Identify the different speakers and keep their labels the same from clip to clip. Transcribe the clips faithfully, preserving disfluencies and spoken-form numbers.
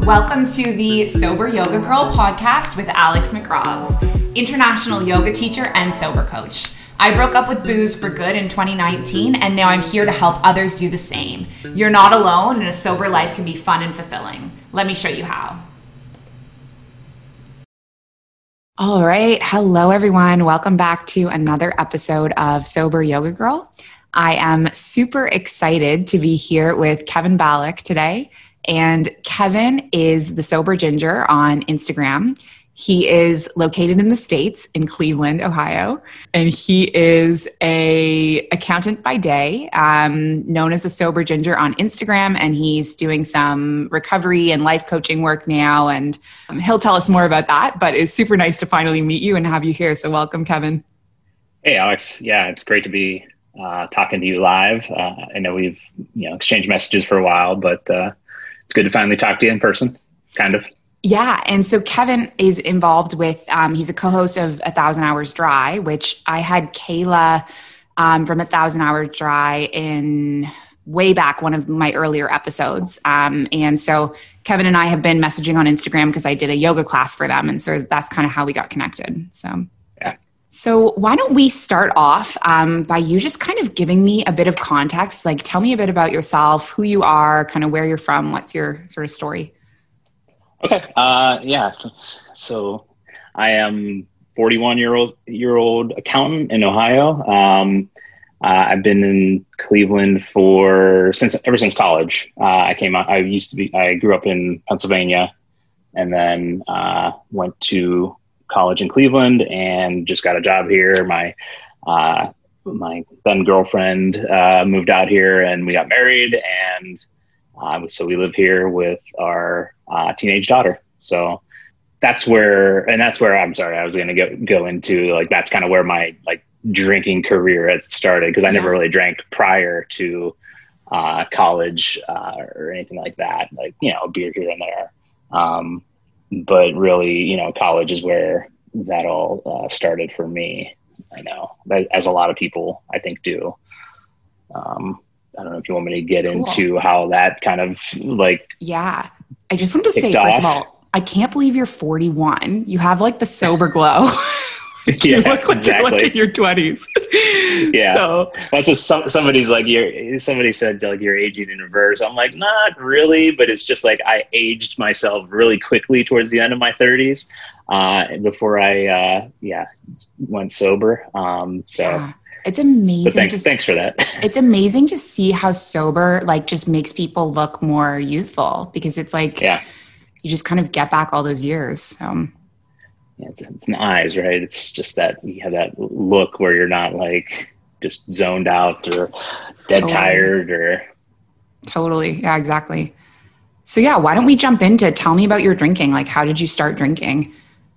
Speaker 1: Welcome to the Sober Yoga Girl podcast with Alex McRobbs, international yoga teacher and sober coach. I broke up with booze for good in twenty nineteen, and now I'm here to help others do the same. You're not alone, and a sober life can be fun and fulfilling. Let me show you how. All right. Hello, everyone. Welcome back to another episode of Sober Yoga Girl. I am super excited to be here with Kevin Ballack today. And Kevin is the Sober Ginger on Instagram. He is located in the States in Cleveland, Ohio, and he is a accountant by day, um, known as the Sober Ginger on Instagram, and he's doing some recovery and life coaching work now, and um, he'll tell us more about that, but it's super nice to finally meet you and have you here, so welcome, Kevin.
Speaker 2: Hey, Alex. Yeah, it's great to be uh, talking to you live. Uh, I know we've you know exchanged messages for a while, but uh, it's good to finally talk to you in person, kind of.
Speaker 1: Yeah. And so Kevin is involved with, um, he's a co-host of A Thousand Hours Dry, which I had Kayla um, from A Thousand Hours Dry in way back, one of my earlier episodes. Um, and so Kevin and I have been messaging on Instagram because I did a yoga class for them. And so that's kind of how we got connected. So,
Speaker 2: yeah.
Speaker 1: So why don't we start off um, by you just kind of giving me a bit of context, like tell me a bit about yourself, who you are, kind of where you're from, what's your sort of story?
Speaker 2: Okay. Uh, yeah. So I am forty-one year old year old accountant in Ohio. Um, uh, I've been in Cleveland for since ever since college. Uh, I came out. I used to be. I grew up in Pennsylvania, and then uh, went to college in Cleveland and just got a job here. My uh, my then girlfriend uh, moved out here, and we got married, and uh, so we live here with our Uh, teenage daughter. So that's where, and that's where I'm sorry, I was going to go, go into like, that's kind of where my like drinking career had started. Cause I yeah. never really drank prior to uh, college uh, or anything like that. Like, you know, beer here and there. Um, but really, you know, college is where that all uh, started for me. I know, but as a lot of people I think do. Um, I don't know if you want me to get cool. into how that kind of like,
Speaker 1: yeah. I just wanted to say, first of all, I can't believe you're forty-one. You have like the sober glow. you
Speaker 2: yeah,
Speaker 1: look like
Speaker 2: exactly.
Speaker 1: you're like in your twenties.
Speaker 2: Yeah.
Speaker 1: So
Speaker 2: that's just some, somebody's like, you're, somebody said like you're aging in reverse. I'm like, not really, but it's just like I aged myself really quickly towards the end of my thirties uh, before I, uh, yeah, went sober. Um, so.
Speaker 1: Yeah. It's amazing.
Speaker 2: But thanks,
Speaker 1: to
Speaker 2: thanks for that.
Speaker 1: It's amazing to see how sober, like, just makes people look more youthful because it's like,
Speaker 2: yeah,
Speaker 1: you just kind of get back all those years. So.
Speaker 2: Yeah, it's, it's in the eyes, right? It's just that you have that look where you're not like just zoned out or dead totally. tired or.
Speaker 1: Totally. Yeah, exactly. So yeah, why don't we jump into, tell me about your drinking? Like, how did you start drinking?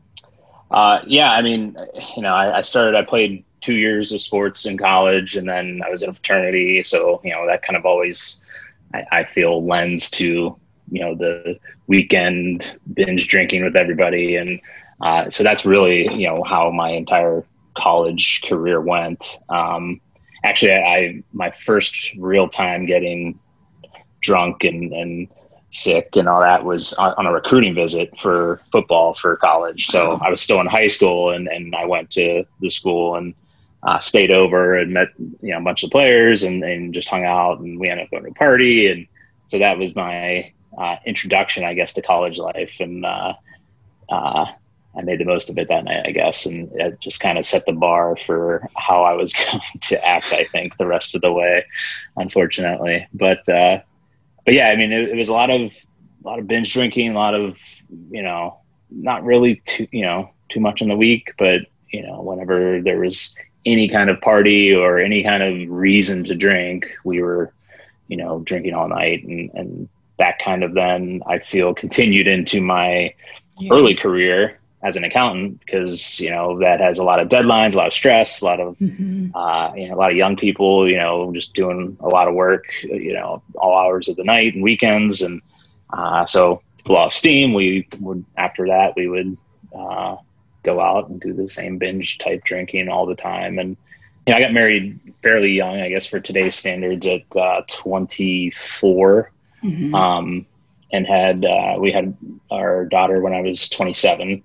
Speaker 2: Uh, yeah, I mean, you know, I, I started, I played two years of sports in college, and then I was in a fraternity. So, you know, that kind of always, I, I feel, lends to, you know, the weekend binge drinking with everybody. And uh, so that's really, you know, how my entire college career went. Um, actually, I, I, my first real time getting drunk and, and sick and all that was on, on a recruiting visit for football for college. So I was still in high school, and, and I went to the school and Uh, stayed over and met, you know, a bunch of players and, and just hung out, and we ended up going to a party. And so that was my uh, introduction, I guess, to college life. And uh, uh, I made the most of it that night, I guess. And it just kind of set the bar for how I was going to act, I think, the rest of the way, unfortunately. But, uh, but yeah, I mean, it, it was a lot of, a lot of binge drinking, a lot of, you know, not really too, you know, too much in the week, but, you know, whenever there was any kind of party or any kind of reason to drink, we were, you know, drinking all night. And, and that kind of then I feel continued into my yeah. early career as an accountant, because, you know, that has a lot of deadlines, a lot of stress, a lot of, mm-hmm. uh, you know, a lot of young people, you know, just doing a lot of work, you know, all hours of the night and weekends. And uh, so to blow off steam, we would, after that, we would, uh, go out and do the same binge type drinking all the time. And, you know, I got married fairly young, I guess, for today's standards at uh, twenty-four. Mm-hmm. Um, and had, uh, we had our daughter when I was twenty-seven.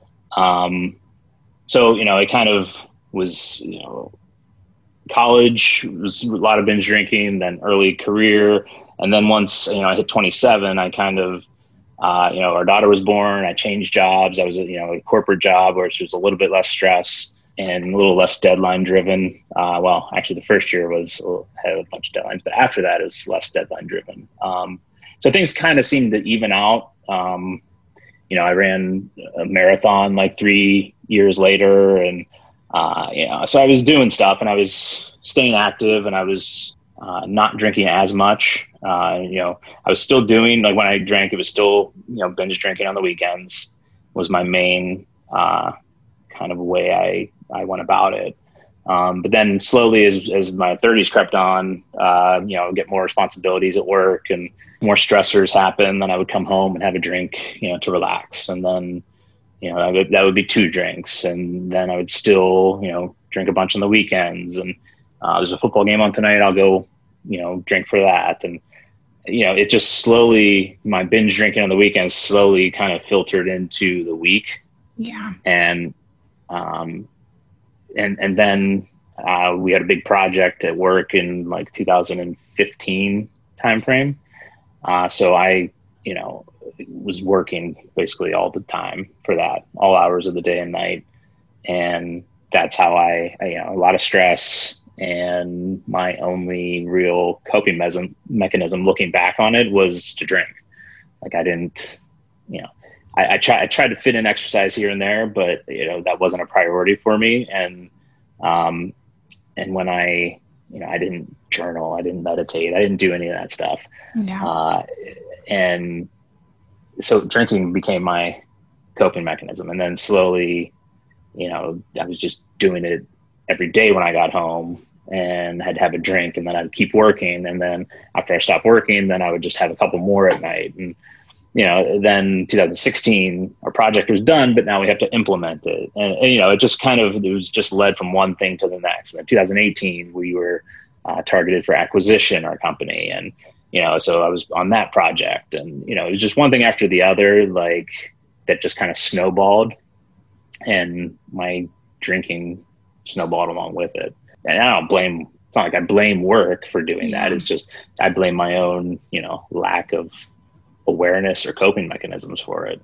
Speaker 2: Um, so, you know, it kind of was, you know, college was a lot of binge drinking, then early career. And then once, you know, I hit twenty-seven, I kind of, uh, you know, our daughter was born, I changed jobs. I was, you know, a corporate job where it was a little bit less stress and a little less deadline driven. Uh, well, actually the first year was a little, had a bunch of deadlines, but after that it was less deadline driven. Um, so things kind of seemed to even out. Um, you know, I ran a marathon like three years later, and, uh, you know, so I was doing stuff and I was staying active, and I was uh, not drinking as much. Uh, you know, I was still doing, like when I drank, it was still, you know, binge drinking on the weekends was my main uh, kind of way I, I went about it. Um, but then slowly as, as my thirties crept on, uh, you know, get more responsibilities at work and more stressors happen. Then I would come home and have a drink, you know, to relax. And then, you know, that would, that would be two drinks. And then I would still, you know, drink a bunch on the weekends. And uh, there's a football game on tonight, I'll go, you know, drink for that. And, you know, it just slowly, my binge drinking on the weekends slowly kind of filtered into the week.
Speaker 1: Yeah.
Speaker 2: And, um, and, and then, uh, we had a big project at work in like two thousand fifteen timeframe. Uh, so I, you know, was working basically all the time for that, all hours of the day and night. And that's how I, I you know, a lot of stress, and my only real coping mechanism, mechanism looking back on it was to drink. Like I didn't, you know, I, I tried, I tried to fit in exercise here and there, but you know, that wasn't a priority for me. And, um, and when I, you know, I didn't journal, I didn't meditate, I didn't do any of that stuff.
Speaker 1: Yeah.
Speaker 2: Uh, and so drinking became my coping mechanism. And then slowly, you know, I was just doing it every day when I got home, and I'd have a drink, and then I'd keep working. And then after I stopped working, then I would just have a couple more at night. And, you know, then two thousand sixteen, our project was done, but now we have to implement it. And, and you know, it just kind of, it was just led from one thing to the next. And then two thousand eighteen, we were uh, targeted for acquisition, our company. And, you know, so I was on that project, and, you know, it was just one thing after the other, like that just kind of snowballed, and my drinking snowballed along with it. And I don't blame, it's not like I blame work for doing
Speaker 1: Yeah.
Speaker 2: that. It's just, I blame my own, you know, lack of awareness or coping mechanisms for it.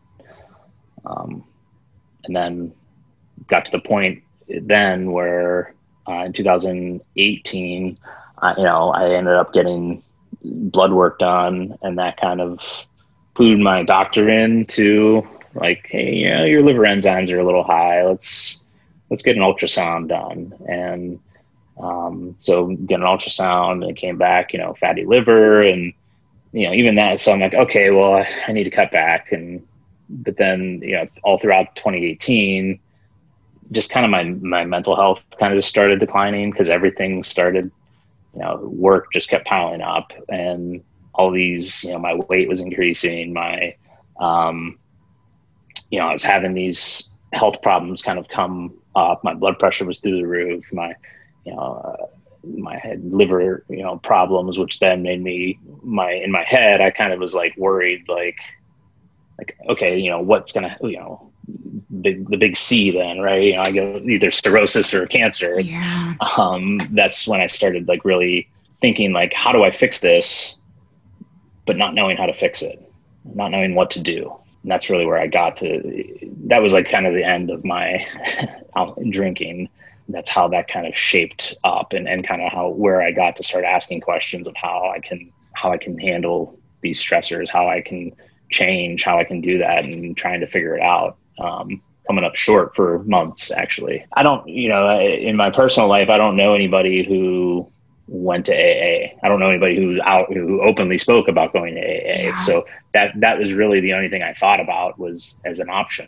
Speaker 2: Um, and then got to the point then where uh, in two thousand eighteen, uh, you know, I ended up getting blood work done, and that kind of clued my doctor in to like, hey, you know, your liver enzymes are a little high. Let's, let's get an ultrasound done. And um, so get an ultrasound, and it came back, you know, fatty liver, and, you know, even that. So I'm like, okay, well, I, I need to cut back. And, but then, you know, all throughout twenty eighteen, just kind of my, my mental health kind of just started declining, because everything started, you know, work just kept piling up, and all these, you know, my weight was increasing. My, um, you know, I was having these health problems kind of come up. My blood pressure was through the roof. My, you know, uh, my head liver, you know, problems, which then made me my, in my head, I kind of was like worried, like, like, okay, you know, what's going to, you know, big, the big C then, right? You know, I get either cirrhosis or cancer.
Speaker 1: Yeah.
Speaker 2: Um, that's when I started like really thinking like, how do I fix this, but not knowing how to fix it, not knowing what to do. And that's really where I got to, that was like kind of the end of my drinking. That's how that kind of shaped up, and, and kind of how, where I got to start asking questions of how I can, how I can handle these stressors, how I can change, how I can do that, and trying to figure it out. Um, coming up short for months, actually. I don't, you know, in my personal life, I don't know anybody who went to A A. I don't know anybody who out, who openly spoke about going to A A.
Speaker 1: Yeah.
Speaker 2: So that, that was really the only thing I thought about was as an option.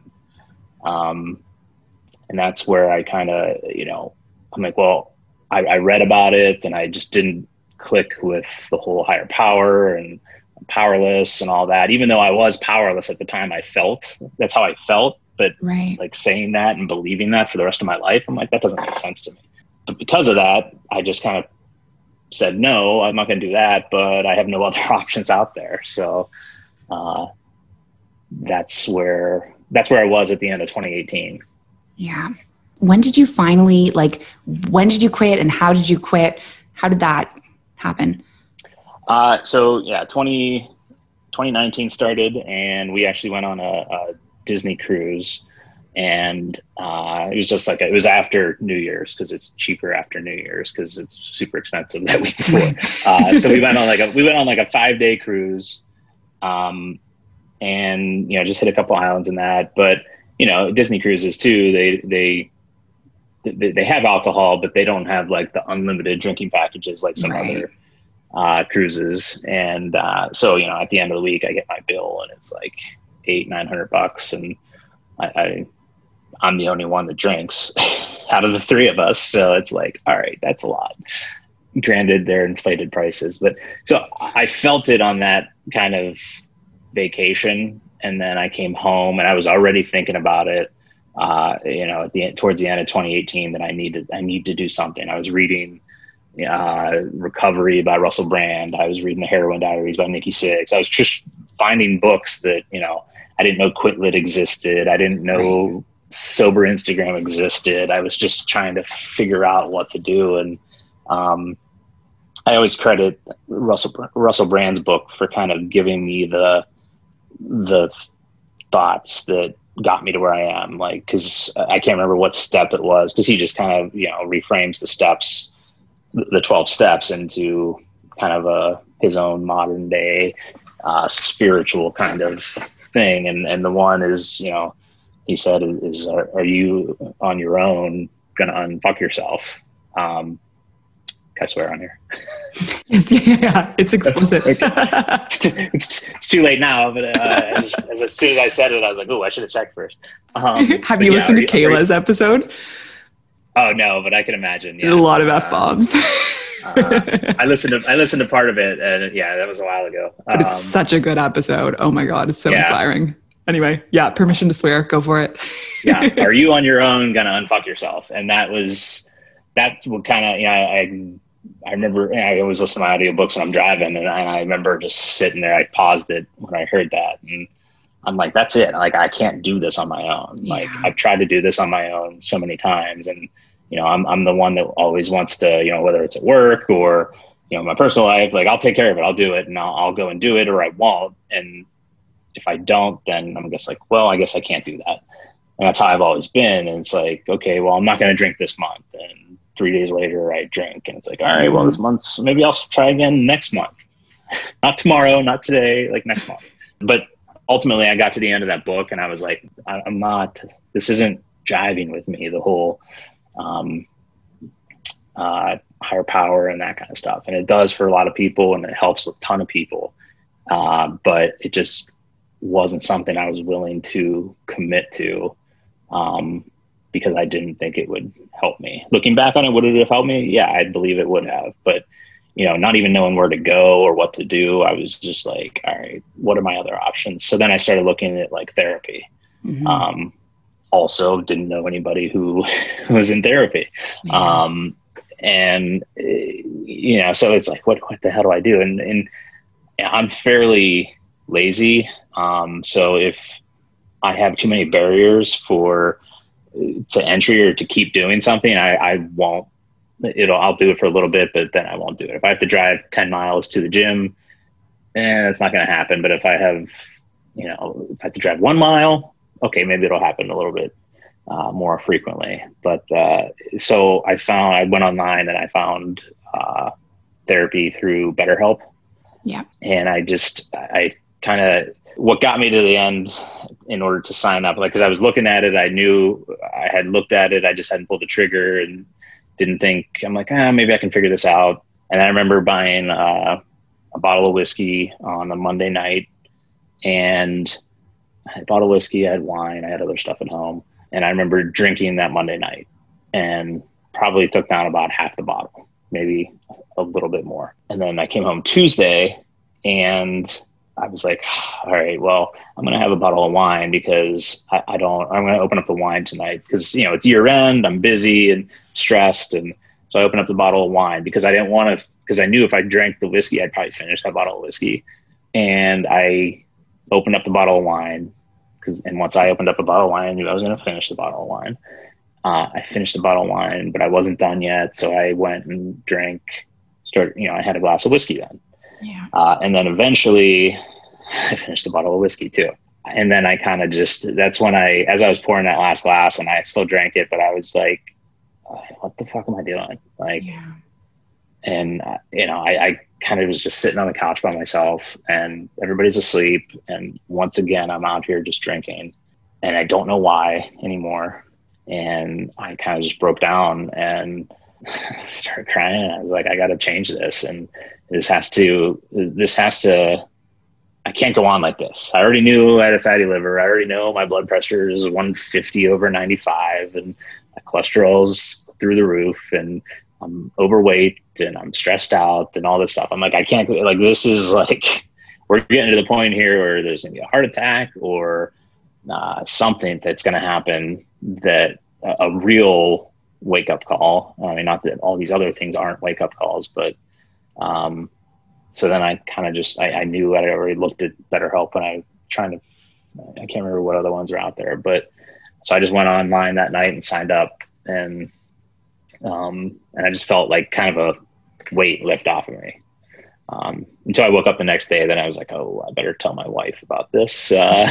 Speaker 2: Um, and that's where I kind of, you know, I'm like, well, I, I read about it, and I just didn't click with the whole higher power and powerless and all that. Even though I was powerless at the time, I felt that's how I felt. But
Speaker 1: Right.
Speaker 2: like saying that and believing that for the rest of my life, I'm like, that doesn't make sense to me. But because of that, I just kind of said, no, I'm not going to do that, but I have no other options out there. So uh, that's where, that's where I was at the end of twenty eighteen.
Speaker 1: Yeah. When did you finally, like, when did you quit and how did you quit? How did that happen?
Speaker 2: Uh, so yeah, twenty, twenty nineteen started, and we actually went on a, a Disney cruise, and uh, it was just like, a, it was after New Year's, cause it's cheaper after New Year's, cause it's super expensive that week before. uh, so we went on like a, we went on like a five day cruise, um, and, you know, just hit a couple islands in that, but you know, Disney cruises too, they, they, they, they have alcohol, but they don't have like the unlimited drinking packages like some right. other uh, cruises. And uh, so, you know, at the end of the week, I get my bill and it's like eight, nine hundred bucks. And I, I, I'm the only one that drinks out of the three of us. So it's like, all right, that's a lot. Granted, they're inflated prices. But so I felt it on that kind of vacation. And then I came home and I was already thinking about it, uh, you know, at the end, towards the end of twenty eighteen, that I needed, I need to do something. I was reading uh, Recovery by Russell Brand. I was reading The Heroin Diaries by Nikki Sixx. I was just finding books that, you know, I didn't know Quit Lit existed. I didn't know right. Sober Instagram existed. I was just trying to figure out what to do. And um, I always credit Russell, Russell Brand's book for kind of giving me the, the thoughts that got me to where I am, like, cause I can't remember what step it was, cause he just kind of, you know, reframes the steps, the twelve steps into kind of a, his own modern day, uh, spiritual kind of thing. And, and the one is, you know, he said is, are, are you on your own going to unfuck yourself? Um, Can I swear on here?
Speaker 1: Yes, yeah, it's explicit.
Speaker 2: it's, it's too late now, but uh, as, as, as soon as I said it, I was like, oh, I should have checked first. Um,
Speaker 1: have you yeah, listened to you, Kayla's you, episode?
Speaker 2: Oh, no, but I can imagine. Yeah.
Speaker 1: There's a lot of F-bombs.
Speaker 2: uh, I listened to I listened to part of it, and yeah, that was a while ago.
Speaker 1: But it's um, such a good episode. Oh, my God, it's so yeah. inspiring. Anyway, yeah, permission to swear. Go for it.
Speaker 2: Yeah, are you on your own going to unfuck yourself? And that was, that's what kind of, you know, I, I remember, you know, I always listen to my audiobooks when I'm driving, and I, I remember just sitting there. I paused it when I heard that, and I'm like, that's it. Like, I can't do this on my own. Yeah. Like, I've tried to do this on my own so many times, and you know, I'm I'm the one that always wants to, you know, whether it's at work or, you know, my personal life, like, I'll take care of it. I'll do it, and I'll, I'll go and do it, or I won't. And if I don't, then I'm just like, well, I guess I can't do that. And that's how I've always been. And it's like, okay, well, I'm not going to drink this month. And three days later I drink, and it's like, all right, well, this month's, maybe I'll try again next month, not tomorrow, not today, like next month. But ultimately I got to the end of that book and I was like, I'm not, this isn't jiving with me, the whole, um, uh, higher power and that kind of stuff. And it does for a lot of people, and it helps a ton of people. Uh, but it just wasn't something I was willing to commit to, um, because I didn't think it would help me. Looking back on it, would it have helped me? Yeah, I believe it would have. But, you know, not even knowing where to go or what to do, I was just like, all right, what are my other options? So then I started looking at like therapy. Mm-hmm. Um, also didn't know anybody who was in therapy. Yeah. Um, and, you know, so it's like, what, what the hell do I do? And, and I'm fairly lazy. Um, so if I have too many barriers for to entry or to keep doing something, I, I won't, it'll, I'll do it for a little bit, but then I won't do it. If I have to drive ten miles to the gym, eh, it's not going to happen. But if I have, you know, if I have to drive one mile, okay, maybe it'll happen a little bit uh, more frequently. But uh, so I found, I went online and I found uh, therapy through BetterHelp.
Speaker 1: Yeah. And
Speaker 2: I just, I kind of, what got me to the end in order to sign up, like, cause I was looking at it, I knew I had looked at it. I just hadn't pulled the trigger and didn't think, I'm like, ah, maybe I can figure this out. And I remember buying uh, a bottle of whiskey on a Monday night, and I bought a whiskey, I had wine, I had other stuff at home. And I remember drinking that Monday night and probably took down about half the bottle, maybe a little bit more. And then I came home Tuesday and I was like, all right, well, I'm going to have a bottle of wine because I, I don't, I'm going to open up the wine tonight because, you know, it's year end, I'm busy and stressed. And so I opened up the bottle of wine because I didn't want to, because I knew if I drank the whiskey, I'd probably finish that bottle of whiskey. And I opened up the bottle of wine. Cause, and once I opened up a bottle of wine, I knew I was going to finish the bottle of wine. Uh, I finished the bottle of wine, but I wasn't done yet. So I went and drank, started, you know, I had a glass of whiskey then.
Speaker 1: Yeah.
Speaker 2: Uh, and then eventually I finished the bottle of whiskey too. And then I kind of just, that's when I, as I was pouring that last glass, and I still drank it, but I was like, what the fuck am I doing? Like, yeah. and uh, you know, I, I kind of was just sitting on the couch by myself, and everybody's asleep. And once again, I'm out here just drinking, and I don't know why anymore. And I kind of just broke down and started crying. I was like, I got to change this. And this has to, this has to, I can't go on like this. I already knew I had a fatty liver. I already know my blood pressure is one fifty over ninety-five, and my cholesterol's through the roof, and I'm overweight, and I'm stressed out, and all this stuff. I'm like, I can't, like, this is like, we're getting to the point here where there's going to be a heart attack or uh, something that's going to happen, that a, a real wake up call. I mean, not that all these other things aren't wake up calls, but, um, so then I kind of just, I, I knew I already looked at BetterHelp, and I trying to, I can't remember what other ones are out there, but so I just went online that night and signed up, and, um, and I just felt like kind of a weight lift off of me. Um, until I woke up the next day, then I was like, oh, I better tell my wife about this, uh,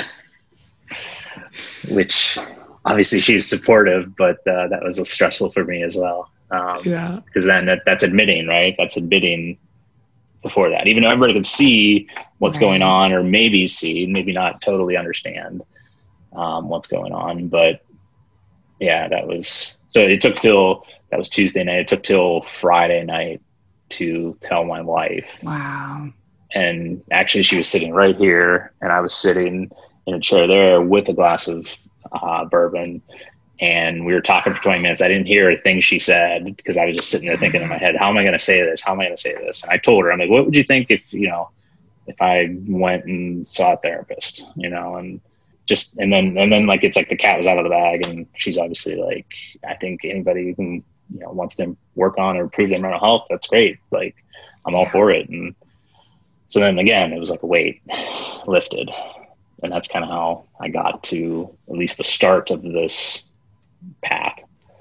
Speaker 2: which obviously she was supportive, but, uh, that was stressful for me as well. Um,
Speaker 1: yeah.
Speaker 2: Cause then that, that's admitting, right? That's admitting before that, even though everybody could see what's right. going on, or maybe see, maybe not totally understand, um, what's going on. But yeah, that was, so it took till, that was Tuesday night. It took till Friday night to tell my wife.
Speaker 1: Wow.
Speaker 2: And actually she was sitting right here, and I was sitting in a chair there with a glass of uh, bourbon. And we were talking for twenty minutes. I didn't hear a thing she said, because I was just sitting there thinking in my head, how am I going to say this? How am I going to say this? And I told her, I'm like, what would you think if, you know, if I went and saw a therapist, you know, and just, and then, and then like, it's like the cat was out of the bag, and she's obviously like, I think anybody who, you know, wants to work on or improve their mental health, that's great. Like, I'm all for it. And so then again, it was like a weight lifted, and that's kind of how I got to at least the start of this path.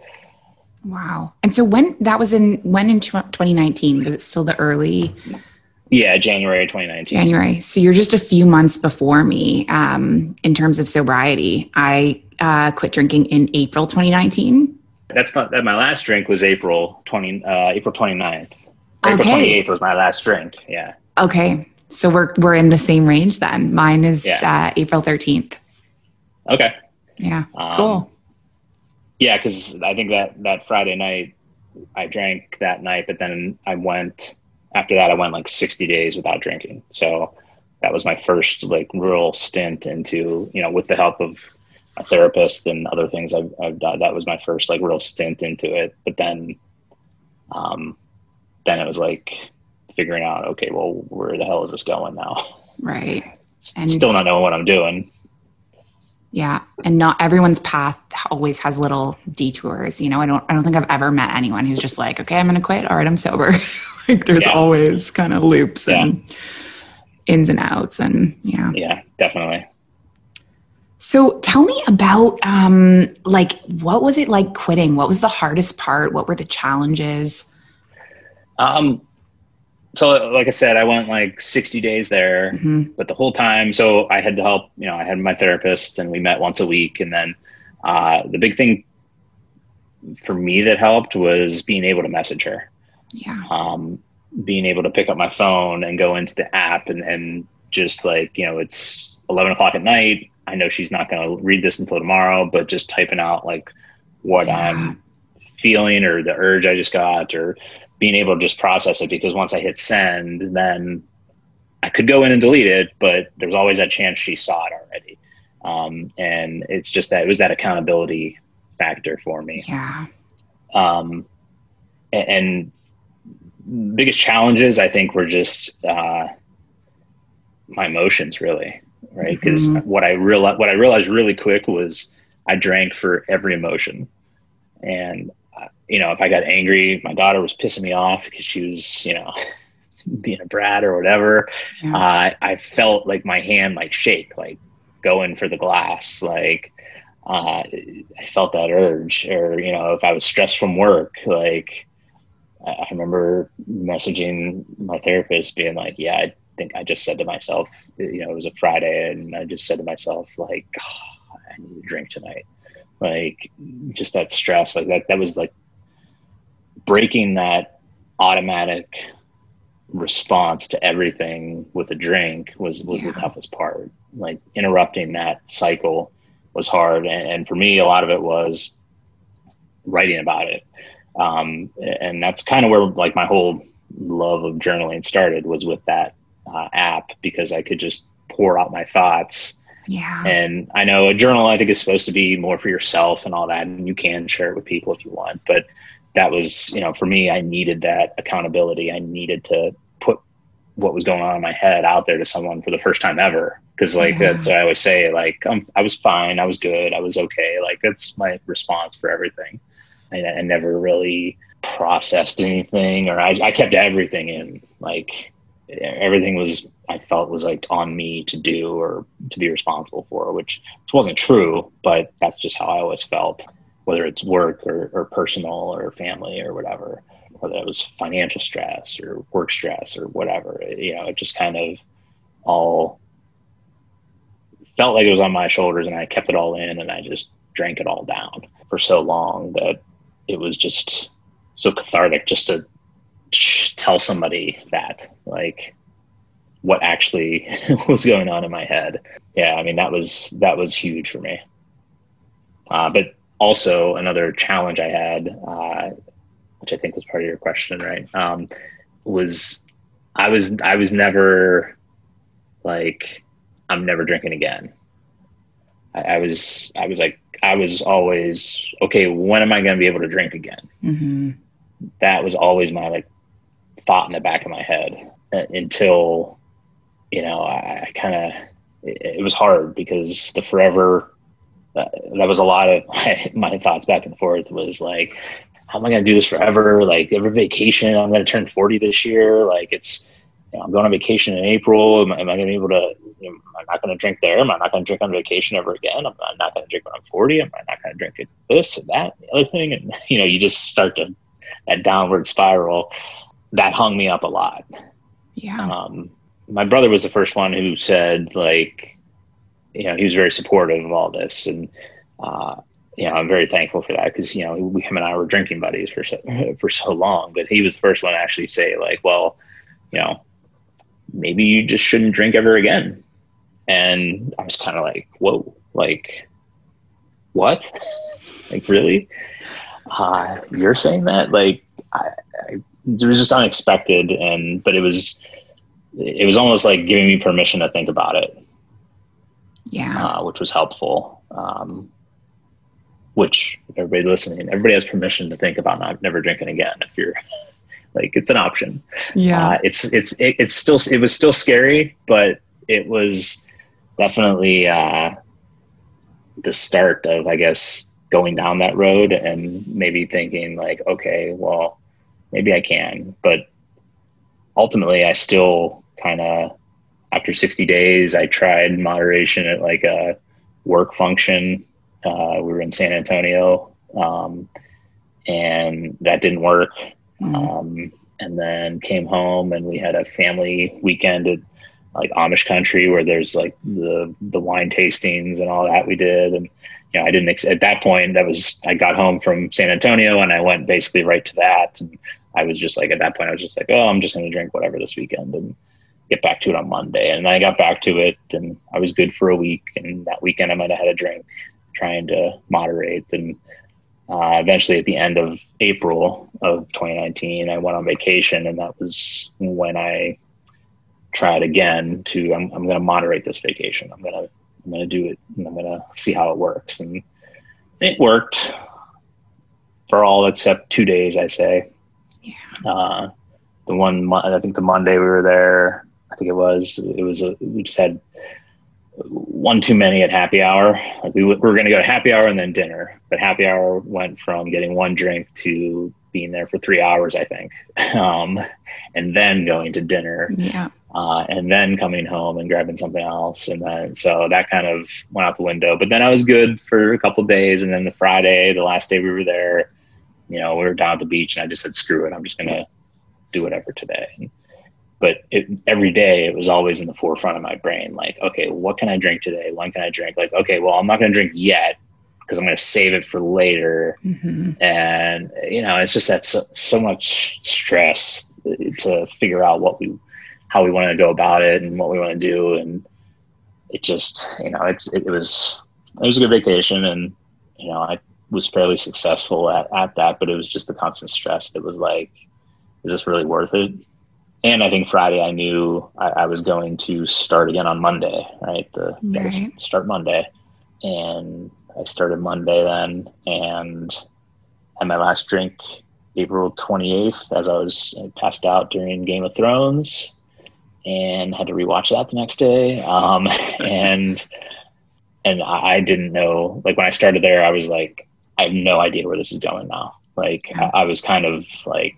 Speaker 1: Wow. And so when that was in, when in twenty nineteen, was it still the early?
Speaker 2: Yeah. January, twenty nineteen.
Speaker 1: January. So you're just a few months before me, um, in terms of sobriety. I, uh, quit drinking in April, twenty nineteen.
Speaker 2: That's not that. My last drink was April twentieth, uh, April twenty-ninth. April
Speaker 1: okay.
Speaker 2: twenty-eighth was my last drink. Yeah.
Speaker 1: Okay. So we're, we're in the same range then. Mine is,
Speaker 2: yeah.
Speaker 1: uh, April thirteenth.
Speaker 2: Okay.
Speaker 1: Yeah.
Speaker 2: Um,
Speaker 1: cool.
Speaker 2: Yeah, because I think that that Friday night, I drank that night, but then I went, after that, I went like sixty days without drinking. So that was my first like real stint into, you know, with the help of a therapist and other things I've, I've done. That was my first like real stint into it. But then, um, then it was like figuring out, okay, well, where the hell is this going now?
Speaker 1: Right.
Speaker 2: And still not knowing what I'm doing.
Speaker 1: Yeah. And not everyone's path always has little detours. You know, I don't, I don't think I've ever met anyone who's just like, okay, I'm going to quit. All right, I'm sober. Like there's yeah. always kind of loops yeah. and ins and outs, and yeah.
Speaker 2: Yeah, definitely.
Speaker 1: So tell me about, um, like, what was it like quitting? What was the hardest part? What were the challenges?
Speaker 2: Um, So like I said, I went like sixty days there, mm-hmm. but the whole time, so I had to help, you know, I had my therapist, and we met once a week. And then uh, the big thing for me that helped was being able to message her.
Speaker 1: Yeah.
Speaker 2: Um, being able to pick up my phone and go into the app and, and just like, you know, it's eleven o'clock at night. I know she's not going to read this until tomorrow, but just typing out like what yeah. I'm feeling, or the urge I just got, or being able to just process it, because once I hit send, then I could go in and delete it, but there's always that chance she saw it already. Um, and it's just that it was that accountability factor for me.
Speaker 1: Yeah.
Speaker 2: Um, and, and biggest challenges, I think, were just, uh, my emotions, really. Right. Mm-hmm. Cause what I realized, what I realized really quick was I drank for every emotion. And you know, if I got angry, my daughter was pissing me off because she was, you know, being a brat or whatever,
Speaker 1: Yeah.
Speaker 2: uh, I felt like my hand like shake, like going for the glass. Like uh, I felt that urge. Or, you know, if I was stressed from work, like I remember messaging my therapist being like, yeah, I think I just said to myself, you know, it was a Friday, and I just said to myself, like, oh, I need a drink tonight. Like just that stress, like that, that was like breaking that automatic response to everything with a drink was, was
Speaker 1: Yeah.
Speaker 2: the toughest part. Like interrupting that cycle was hard. And, and for me, a lot of it was writing about it. Um, and that's kind of where like my whole love of journaling started, was with that uh, app, because I could just pour out my thoughts.
Speaker 1: Yeah.
Speaker 2: And I know a journal, I think, is supposed to be more for yourself and all that, and you can share it with people if you want. But that was, you know, for me, I needed that accountability. I needed to put what was going on in my head out there to someone for the first time ever. Cause like,
Speaker 1: Yeah.
Speaker 2: that's what I always say, like, I'm, I was fine. I was good. I was okay. Like, that's my response for everything. I, I never really processed anything, or I, I kept everything in. Like everything was, I felt was like on me to do or to be responsible for, which, which wasn't true, but that's just how I always felt. Whether it's work or, or personal or family or whatever, whether it was financial stress or work stress or whatever, it, you know, it just kind of all felt like it was on my shoulders, and I kept it all in, and I just drank it all down for so long that it was just so cathartic just to tell somebody that, like, what actually was going on in my head. Yeah. I mean, that was, that was huge for me. Uh, but also another challenge I had, uh, which I think was part of your question, right? Um, was I was, I was never like, I'm never drinking again. I, I was, I was like, I was always, okay, when am I going to be able to drink again?
Speaker 1: Mm-hmm.
Speaker 2: That was always my like thought in the back of my head uh, until, you know, I, I kind of, it, it was hard because the forever, Uh, that was a lot of my, my thoughts back and forth was like, how am I going to do this forever? Like every vacation, I'm going to turn forty this year. Like it's, you know, I'm going on vacation in April. Am, am I going to be able to, you know, am I not going to drink there? Am I not going to drink on vacation ever again? I'm not going to drink when I'm forty. Am I not going to drink it this and that, and the other thing? And, you know, you just start to, that downward spiral that hung me up a lot.
Speaker 1: Yeah.
Speaker 2: Um, my brother was the first one who said, like, you know, he was very supportive of all this. And, uh, you know, I'm very thankful for that because, you know, we, him and I were drinking buddies for so, for so long, but he was the first one to actually say like, well, you know, maybe you just shouldn't drink ever again. And I was kind of like, whoa, like what? Like, really? Uh, you're saying that? Like, I, I, it was just unexpected. And, but it was, it was almost like giving me permission to think about it.
Speaker 1: Yeah.
Speaker 2: Uh, which was helpful. Um, which, if everybody listening, everybody has permission to think about not never drinking again. If you're like, it's an option.
Speaker 1: Yeah.
Speaker 2: Uh, it's it's it, it's still it was still scary, but it was definitely uh, the start of, I guess, going down that road and maybe thinking like, okay, well, maybe I can. But ultimately, I still kind of. After sixty days, I tried moderation at like a work function. Uh, we were in San Antonio, um, and that didn't work. Mm-hmm. Um, and then came home and we had a family weekend at like Amish country where there's like the, the wine tastings and all that we did. And, you know, I didn't, ex- at that point that was, I got home from San Antonio and I went basically right to that. And I was just like, at that point, I was just like, oh, I'm just going to drink whatever this weekend and get back to it on Monday. And I got back to it and I was good for a week. And that weekend I might've had a drink trying to moderate. And uh, eventually at the end of April of twenty nineteen, I went on vacation and that was when I tried again to, I'm, I'm going to moderate this vacation. I'm going to, I'm going to do it and I'm going to see how it works. And it worked for all except two days, I say.
Speaker 1: Yeah.
Speaker 2: Uh, the one, I think the Monday we were there, I think it was, it was, a, we just had one too many at happy hour. Like we, we were going to go to happy hour and then dinner, but happy hour went from getting one drink to being there for three hours, I think, um, and then going to dinner,
Speaker 1: Yeah.
Speaker 2: uh, and then coming home and grabbing something else. And then, so that kind of went out the window, but then I was good for a couple of days. And then the Friday, the last day we were there, you know, we were down at the beach and I just said, screw it. I'm just going to do whatever today. But it, every day it was always in the forefront of my brain. Like, okay, what can I drink today? When can I drink? Like, okay, well, I'm not going to drink yet because I'm going to save it for later. Mm-hmm. And, you know, it's just that so, so much stress to figure out what we, how we want to go about it and what we want to do. And it just, you know, it's, it, it was, it was a good vacation, and, you know, I was fairly successful at, at that, but it was just the constant stress that was like, is this really worth it? And I think Friday I knew I, I was going to start again on Monday, right? The right. Start Monday. And I started Monday then, and had my last drink April twenty-eighth as I was passed out during Game of Thrones, and had to rewatch that the next day. Um, and and I didn't know, like when I started there, I was like, I have no idea where this is going now. Like I, I was kind of like,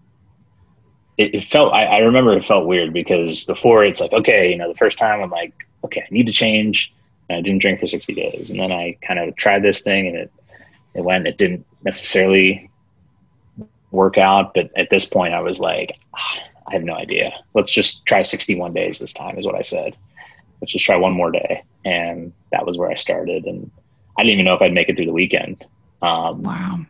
Speaker 2: It, it felt, I, I remember it felt weird because before it's like, okay, you know, the first time I'm like, okay, I need to change. And I didn't drink for sixty days. And then I kind of tried this thing and it, it went, it didn't necessarily work out. But at this point I was like, ah, I have no idea. Let's just try sixty-one days this time is what I said. Let's just try one more day. And that was where I started. And I didn't even know if I'd make it through the weekend. Um,
Speaker 1: wow.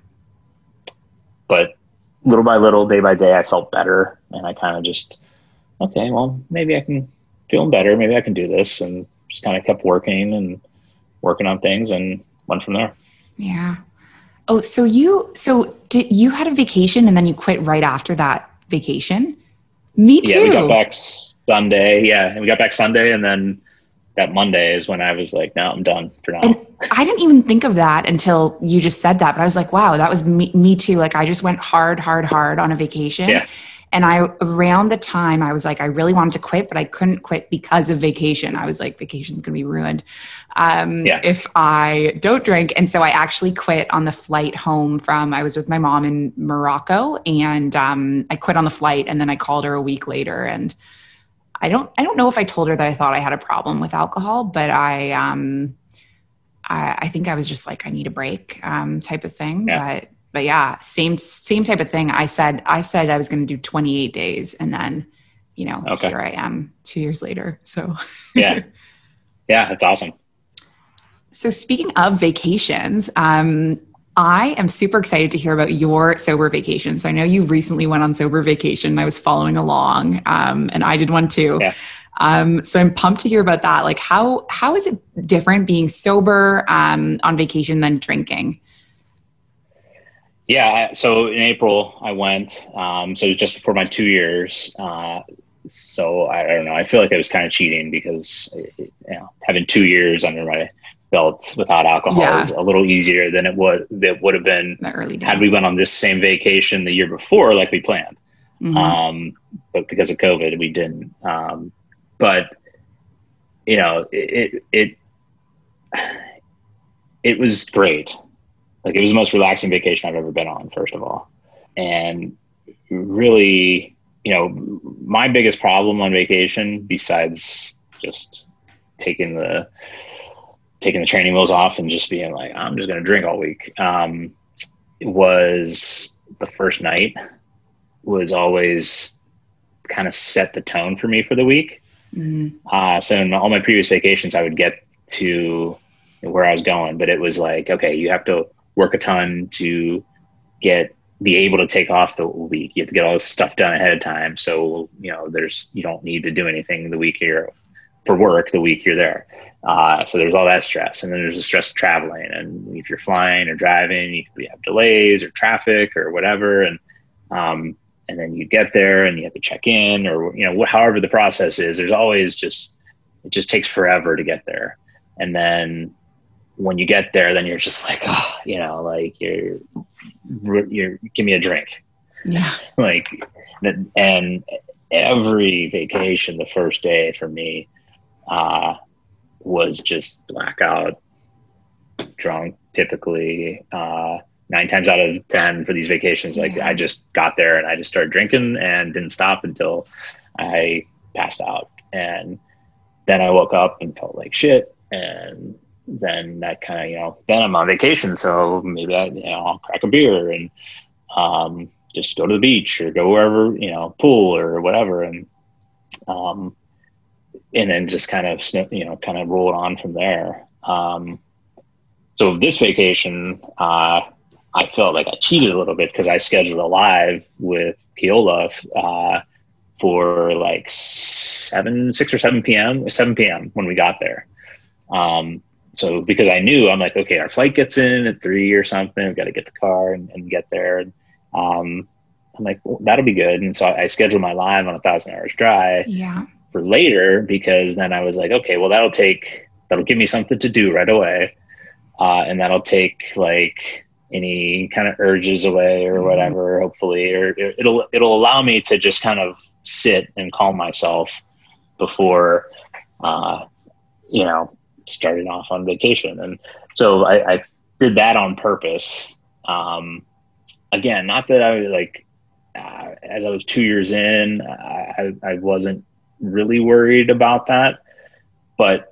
Speaker 2: But little by little, day by day, I felt better. And I kind of just, okay, well, maybe I can feel better. Maybe I can do this. And just kind of kept working and working on things and went from there.
Speaker 1: Yeah. Oh, so you, so did you had a vacation and then you quit right after that vacation? Me too.
Speaker 2: Yeah, we got back Sunday. Yeah. And we got back Sunday. And then that Monday is when I was like, no, I'm done for now.
Speaker 1: And I didn't even think of that until you just said that, but I was like, wow, that was me, me too. Like I just went hard, hard, hard on a vacation.
Speaker 2: Yeah.
Speaker 1: And I, around the time I was like, I really wanted to quit, but I couldn't quit because of vacation. I was like, vacation's going to be ruined um, yeah. if I don't drink. And so I actually quit on the flight home from, I was with my mom in Morocco, and um, I quit on the flight. And then I called her a week later, and I don't, I don't know if I told her that I thought I had a problem with alcohol, but I, um, I, I think I was just like, I need a break um, type of thing. Yeah. But But yeah, same same type of thing. I said I said I was going to do twenty-eight days, and then, you know, okay. Here I am two years later. So
Speaker 2: yeah, yeah, that's awesome.
Speaker 1: So speaking of vacations, um, I am super excited to hear about your sober vacation. So I know you recently went on sober vacation. I was following along, um, and I did one too.
Speaker 2: Yeah.
Speaker 1: Um, so I'm pumped to hear about that. Like, how how is it different being sober um, on vacation than drinking?
Speaker 2: Yeah. So in April I went, um, so it was just before my two years. Uh, so I, I don't know. I feel like I was kind of cheating because, you know, having two years under my belt without alcohol yeah. is a little easier than it would, that would have been
Speaker 1: the early days.
Speaker 2: Had we went on this same vacation the year before, like we planned. Mm-hmm. Um, but because of COVID, we didn't. Um, but you know, it, it, it, it was great. Like it was the most relaxing vacation I've ever been on, first of all. And really, you know, my biggest problem on vacation, besides just taking the, taking the training wheels off and just being like, I'm just going to drink all week. Um, was the first night was always kind of set the tone for me for the week. Mm-hmm. Uh, so in all my previous vacations, I would get to where I was going, but it was like, okay, you have to work a ton to get, be able to take off the week. You have to get all this stuff done ahead of time. So, you know, there's, you don't need to do anything the week you're for work, the week you're there. Uh, so there's all that stress. And then there's the stress of traveling. And if you're flying or driving, you could have delays or traffic or whatever. And, um, and then you get there and you have to check in, or, you know, however the process is, there's always just, it just takes forever to get there. And then when you get there, then you're just like, oh, you know, like you're, you're, give me a drink.
Speaker 1: Yeah.
Speaker 2: Like, and every vacation, the first day for me, uh, was just blackout drunk typically, uh, nine times out of ten for these vacations, like
Speaker 1: Yeah.
Speaker 2: I just got there and I just started drinking and didn't stop until I passed out. And then I woke up and felt like shit. And then that kind of, you know, then I'm on vacation. So maybe I, you know, I'll crack a beer and um, just go to the beach or go wherever, you know, pool or whatever. And, um, and then just kind of, you know, kind of roll it on from there. Um, so this vacation, uh, I felt like I cheated a little bit because I scheduled a live with Keola, uh, for like seven, six or seven p.m., seven p.m. when we got there. Um, so because I knew, I'm like, okay, our flight gets in at three or something. We've got to get the car and, and get there. And, um, I'm like, well, that'll be good. And so I, I scheduled my live on a thousand hours dry
Speaker 1: Yeah.
Speaker 2: for later, because then I was like, okay, well, that'll take, that'll give me something to do right away. Uh, and that'll take like any kind of urges away or whatever, mm-hmm. hopefully, or it'll, it'll allow me to just kind of sit and calm myself before, uh, you know, starting off on vacation. And so I, I did that on purpose. Um, again, not that I was like, uh, as I was two years in, I, I wasn't really worried about that, but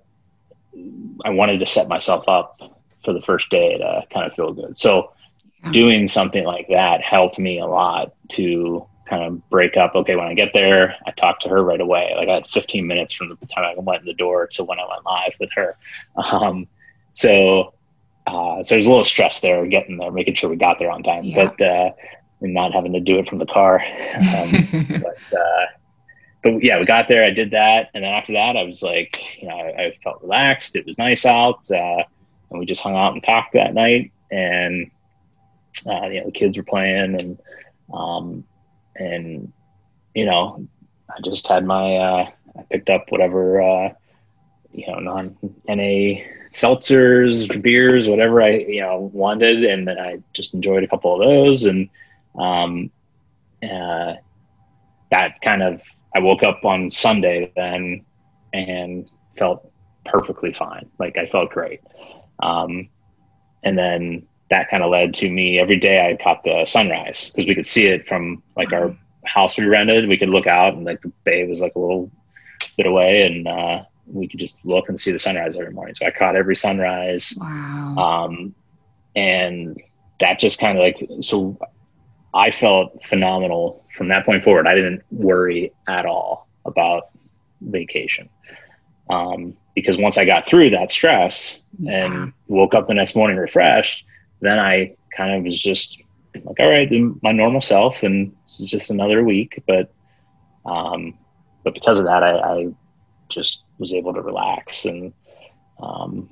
Speaker 2: I wanted to set myself up for the first day to kind of feel good. So yeah. doing something like that helped me a lot to kind of break up. Okay, when I get there, I talked to her right away. Like I had fifteen minutes from the time I went in the door to when I went live with her. Um, so, uh, so there's a little stress there getting there, making sure we got there on time, yeah. but, uh, and not having to do it from the car. Um, but, uh, but yeah, we got there, I did that. And then after that, I was like, you know, I, I felt relaxed. It was nice out. Uh, and we just hung out and talked that night. And, uh, you know, the kids were playing and, um, and, you know, I just had my, uh, I picked up whatever, uh, you know, non N A seltzers, beers, whatever I, you know, wanted. And then I just enjoyed a couple of those. And, um, uh, that kind of, I woke up on Sunday then and felt perfectly fine. Like I felt great. Um, and then that kind of led to me every day I caught the sunrise because we could see it from like our house we rented. We could look out and like the bay was like a little bit away and, uh, we could just look and see the sunrise every morning. So I caught every sunrise.
Speaker 1: Wow.
Speaker 2: Um, and that just kind of like, so I felt phenomenal from that point forward. I didn't worry at all about vacation. Um, because once I got through that stress yeah. and woke up the next morning refreshed, then I kind of was just like, all right, my normal self, and it's just another week. But, um, but because of that, I, I just was able to relax and, um,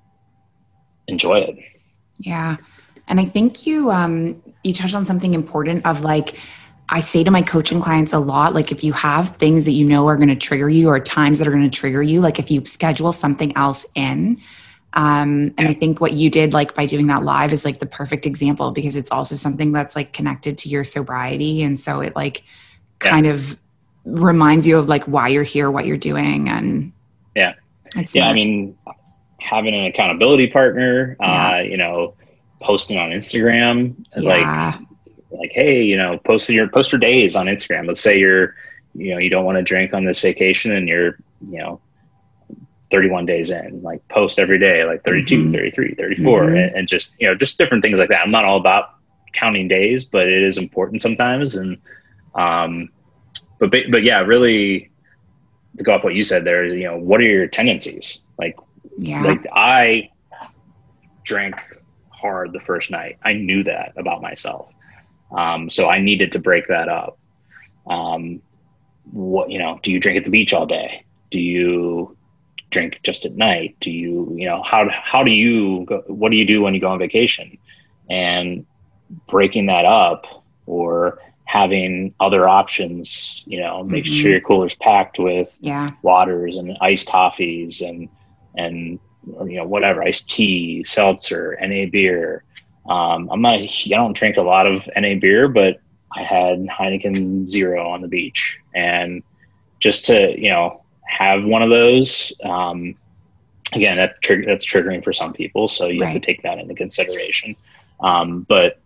Speaker 2: enjoy it.
Speaker 1: Yeah. And I think you, um, you touched on something important of like, I say to my coaching clients a lot, like if you have things that you know are going to trigger you or times that are going to trigger you, like if you schedule something else in, um, and I think what you did like by doing that live is like the perfect example because it's also something that's like connected to your sobriety. And so it like yeah. kind of reminds you of like why you're here, what you're doing. And
Speaker 2: yeah, yeah. I mean, having an accountability partner, yeah. uh, you know, posting on Instagram,
Speaker 1: yeah.
Speaker 2: like, like, hey, you know, post your post your days on Instagram. Let's say you're, you know, you don't want to drink on this vacation and you're, you know, thirty-one days in, like post every day, like thirty-two, mm-hmm. thirty-three, thirty-four, mm-hmm. and, and just, you know, just different things like that. I'm not all about counting days, but it is important sometimes. And, um, but, but, but yeah, really to go off what you said there, you know, what are your tendencies? Like,
Speaker 1: yeah.
Speaker 2: like I drank hard the first night. I knew that about myself. Um, so I needed to break that up. Um, what, you know, do you drink at the beach all day? Do you drink just at night? Do you, you know, how, how do you go, what do you do when you go on vacation? And breaking that up or having other options, you know, making mm-hmm. sure your cooler's packed with
Speaker 1: yeah.
Speaker 2: waters and iced coffees and, and, you know, whatever, iced tea, seltzer, N A beer. Um, I'm not, I don't drink a lot of N A beer, but I had Heineken Zero on the beach, and just to, you know, have one of those, um, again, that trig- that's triggering for some people. So you right. have to take that into consideration. Um, but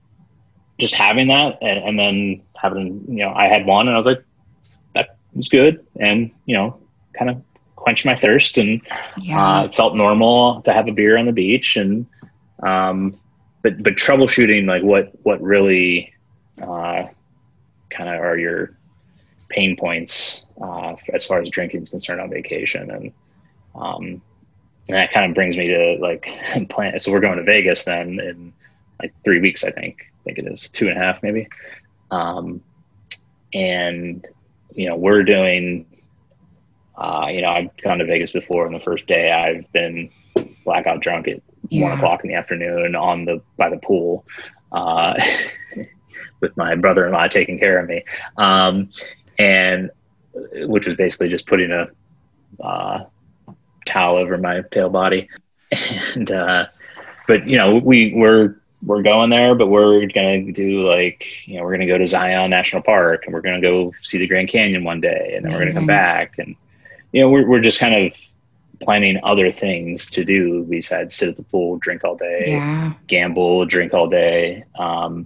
Speaker 2: just having that, and, and then having, you know, I had one and I was like, that was good. And, you know, kind of quenched my thirst, and
Speaker 1: yeah.
Speaker 2: uh, it felt normal to have a beer on the beach. And, um, but, but troubleshooting, like what, what really uh, kind of are your pain points uh, as far as drinking is concerned on vacation. And, um, and that kind of brings me to like plan. So we're going to Vegas then in like three weeks, I think, I think it is two and a half, maybe. Um, and, you know, we're doing, uh, you know, I've gone to Vegas before, and the first day I've been blackout drunk at yeah. one o'clock in the afternoon on the, by the pool, uh, with my brother-in-law taking care of me. Um, and which was basically just putting a, uh, towel over my pale body. And, uh, but you know, we we're, we're going there, but we're going to do like, you know, we're going to go to Zion National Park, and we're going to go see the Grand Canyon one day, and then Amazing. We're going to come back. And, you know, we're, we're just kind of planning other things to do besides sit at the pool, drink all day,
Speaker 1: yeah.
Speaker 2: gamble, drink all day. Um,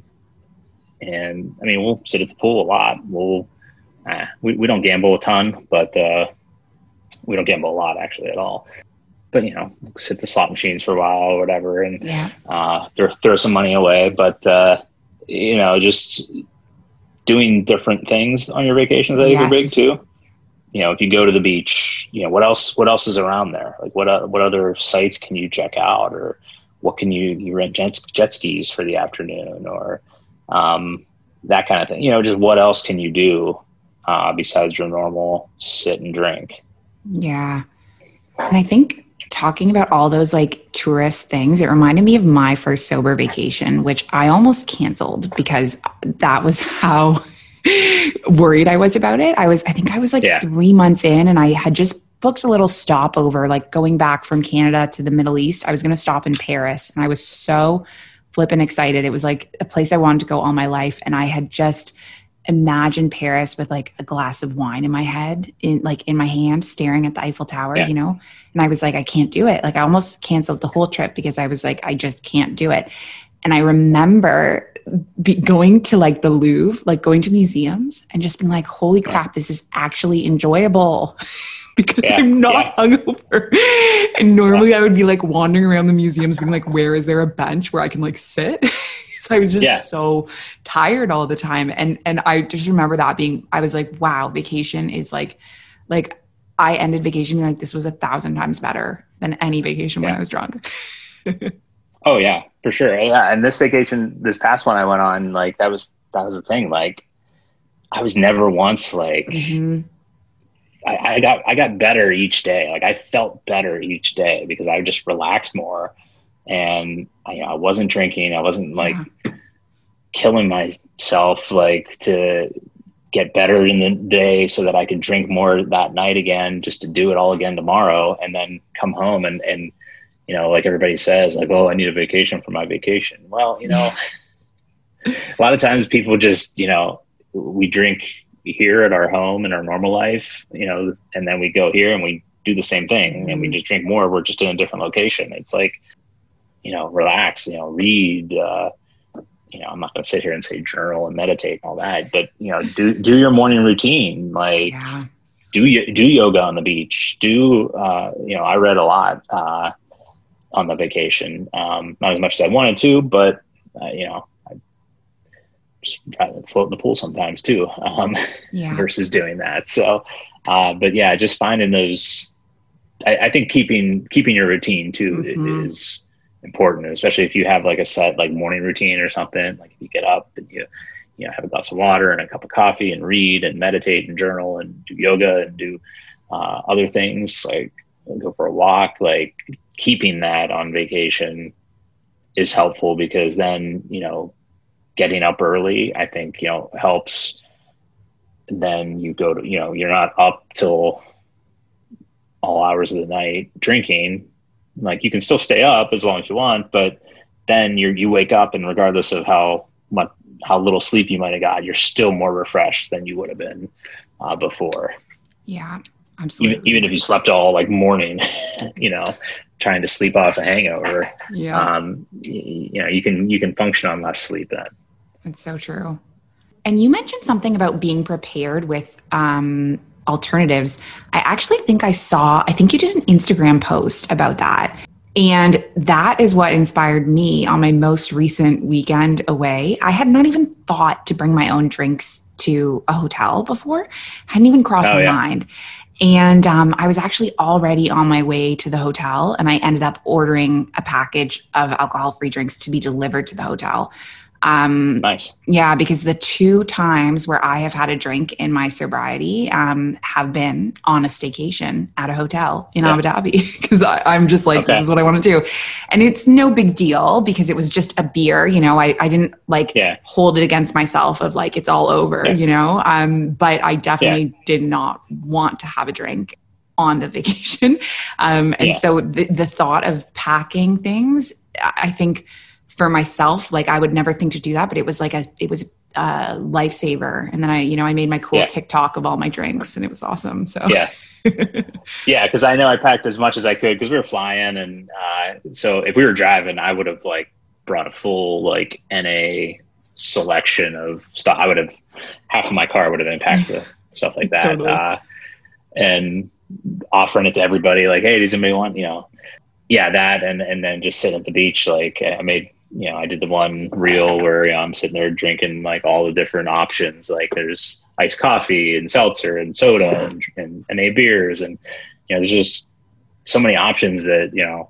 Speaker 2: and I mean, we'll sit at the pool a lot. We'll, uh, we, we don't gamble a ton, but, uh, we don't gamble a lot actually at all. But, you know, sit the slot machines for a while or whatever, and
Speaker 1: yeah.
Speaker 2: uh, throw, throw some money away. But, uh, you know, just doing different things on your vacations, I think yes. are big too. You know, if you go to the beach, you know, what else, what else is around there? Like what, uh, what other sites can you check out, or what can you, you rent jet, jet skis for the afternoon, or um, that kind of thing. You know, just what else can you do uh, besides your normal sit and drink?
Speaker 1: Yeah. And I think, talking about all those like tourist things, it reminded me of my first sober vacation, which I almost canceled because that was how worried I was about it. I was, I think I was like yeah. three months in, and I had just booked a little stopover, like going back from Canada to the Middle East. I was going to stop in Paris, and I was so flippin' excited. It was like a place I wanted to go all my life. And I had just imagined Paris with like a glass of wine in my head, in like in my hand, staring at the Eiffel Tower, yeah. you know? And I was like, I can't do it. Like I almost canceled the whole trip because I was like, I just can't do it. And I remember be going to like the Louvre, like going to museums and just being like, holy crap, this is actually enjoyable because yeah, I'm not yeah. hungover. And normally yeah. I would be like wandering around the museums being like, where is there a bench where I can like sit? So I was just yeah. so tired all the time. And, and I just remember that being, I was like, wow, vacation is like, like I ended vacation being like, this was a thousand times better than any vacation yeah. when I was drunk.
Speaker 2: Oh yeah, for sure. Yeah. And this vacation, this past one I went on, like that was, that was the thing. Like I was never once like, mm-hmm. I, I got, I got better each day. Like I felt better each day because I just relaxed more. And I, you know, I wasn't drinking. I wasn't like yeah. killing myself, like to get better in the day so that I could drink more that night again, just to do it all again tomorrow, and then come home and, and, you know, like everybody says, like, oh, I need a vacation for my vacation. Well, you know, a lot of times people just, you know, we drink here at our home in our normal life, you know, and then we go here and we do the same thing mm-hmm. and we just drink more. We're just in a different location. It's like, you know, relax, you know, read, uh, you know, I'm not going to sit here and say journal and meditate and all that, but, you know, do, do your morning routine, like yeah. do you do yoga on the beach, do, uh, you know, I read a lot, uh, on the vacation, um, not as much as I wanted to, but, uh, you know, I just try to float in the pool sometimes too, um, yeah. versus doing that. So, uh, but yeah, just finding those, I, I think keeping, keeping your routine too mm-hmm. is important, especially if you have like a set like morning routine or something. Like if you get up and you you know have a glass of water and a cup of coffee and read and meditate and journal and do yoga and do uh, other things, like go for a walk, like keeping that on vacation is helpful, because then, you know, getting up early, I think, you know, helps. Then you go to, you know, you're not up till all hours of the night drinking. Like you can still stay up as long as you want, but then you you wake up, and regardless of how much, how little sleep you might have got, you're still more refreshed than you would have been uh, before.
Speaker 1: Yeah, absolutely.
Speaker 2: Even, even if you slept all like morning, you know, trying to sleep off a hangover,
Speaker 1: yeah.
Speaker 2: um, you, you know, you can, you can function on less sleep then.
Speaker 1: It's so true. And you mentioned something about being prepared with um, alternatives. I actually think I saw, I think you did an Instagram post about that. And that is what inspired me on my most recent weekend away. I had not even thought to bring my own drinks to a hotel before, hadn't even crossed
Speaker 2: Oh
Speaker 1: my
Speaker 2: yeah.
Speaker 1: mind. And um, I was actually already on my way to the hotel, and I ended up ordering a package of alcohol free drinks to be delivered to the hotel. Um,
Speaker 2: Nice.
Speaker 1: yeah, because the two times where I have had a drink in my sobriety um, have been on a staycation at a hotel in
Speaker 2: Yeah.
Speaker 1: Abu Dhabi because I'm just like, this
Speaker 2: Okay.
Speaker 1: is what I want to do. And it's no big deal because it was just a beer. You know, I, I didn't like
Speaker 2: Yeah.
Speaker 1: hold it against myself of like, it's all over,
Speaker 2: Yeah.
Speaker 1: you know, um, but I
Speaker 2: Yeah.
Speaker 1: definitely did not want to have a drink on the vacation. Um, and
Speaker 2: Yeah.
Speaker 1: so the, the thought of packing things, I think, for myself, like I would never think to do that, but it was like a, it was a lifesaver. And then I, you know, I made my cool
Speaker 2: Yeah.
Speaker 1: TikTok of all my drinks and it was awesome. So
Speaker 2: Yeah. Yeah. Cause I know I packed as much as I could cause we were flying. And, uh, so if we were driving, I would have like brought a full like N A selection of stuff. I would have, half of my car would have been packed with stuff like that.
Speaker 1: Totally.
Speaker 2: Uh, and offering it to everybody like, hey, does anybody want, you know, yeah, that. And, and then just sitting at the beach. Like I made, you know, I did the one reel where, you know, I'm sitting there drinking like all the different options. Like there's iced coffee and seltzer and soda and, and, and a beers. And, you know, there's just so many options that, you know,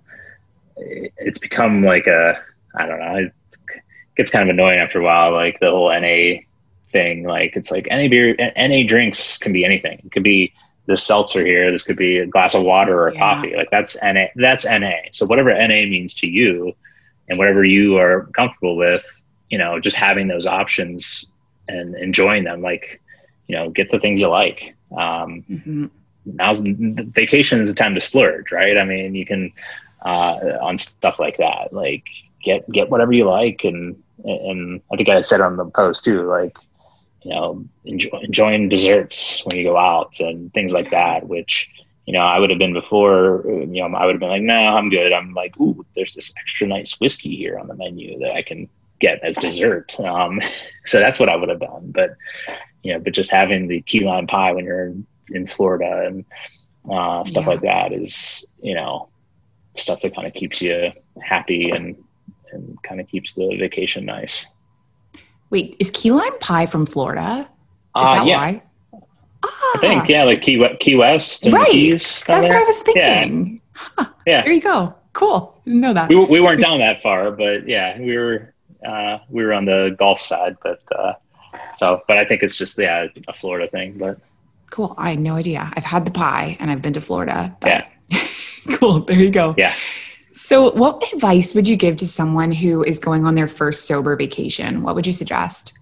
Speaker 2: it's become like a, I don't know, it gets kind of annoying after a while. Like the whole N A thing, like it's like N A beer, N A drinks can be anything. It could be this seltzer here. This could be a glass of water or a
Speaker 1: Yeah.
Speaker 2: coffee. Like that's N A, that's N A. So whatever N A means to you and whatever you are comfortable with, you know, just having those options and enjoying them, like, you know, get the things you like. Um,
Speaker 1: Mm-hmm.
Speaker 2: Now's vacation is a time to splurge, right? I mean, you can, uh, on stuff like that, like get, get whatever you like. And, and I think I said on the post too, like, you know, enjoy, enjoying desserts when you go out and things like that, which, you know, I would have been before, you know, I would have been like, no, I'm good. I'm like, ooh, there's this extra nice whiskey here on the menu that I can get as dessert. Um, so that's what I would have done. But, you know, but just having the key lime pie when you're in, in Florida and uh, stuff
Speaker 1: Yeah.
Speaker 2: like that is, you know, stuff that kind of keeps you happy and, and kind of keeps the vacation nice.
Speaker 1: Wait, is key lime pie from Florida? Is
Speaker 2: Uh,
Speaker 1: that
Speaker 2: yeah.
Speaker 1: why? Ah,
Speaker 2: I think, yeah, like Key, Key West and
Speaker 1: right.
Speaker 2: Keys.
Speaker 1: That's
Speaker 2: there.
Speaker 1: what I was
Speaker 2: Yeah.
Speaker 1: thinking. Huh.
Speaker 2: Yeah.
Speaker 1: There you go. Cool. Didn't know that.
Speaker 2: We, we weren't down that far, but yeah, we were, uh, we were on the Gulf side, but, uh, so, but I think it's just, yeah, a Florida thing, but
Speaker 1: Cool. I had no idea. I've had the pie and I've been to Florida, but
Speaker 2: yeah.
Speaker 1: Cool. There you go.
Speaker 2: Yeah.
Speaker 1: So what advice would you give to someone who is going on their first sober vacation? What would you suggest?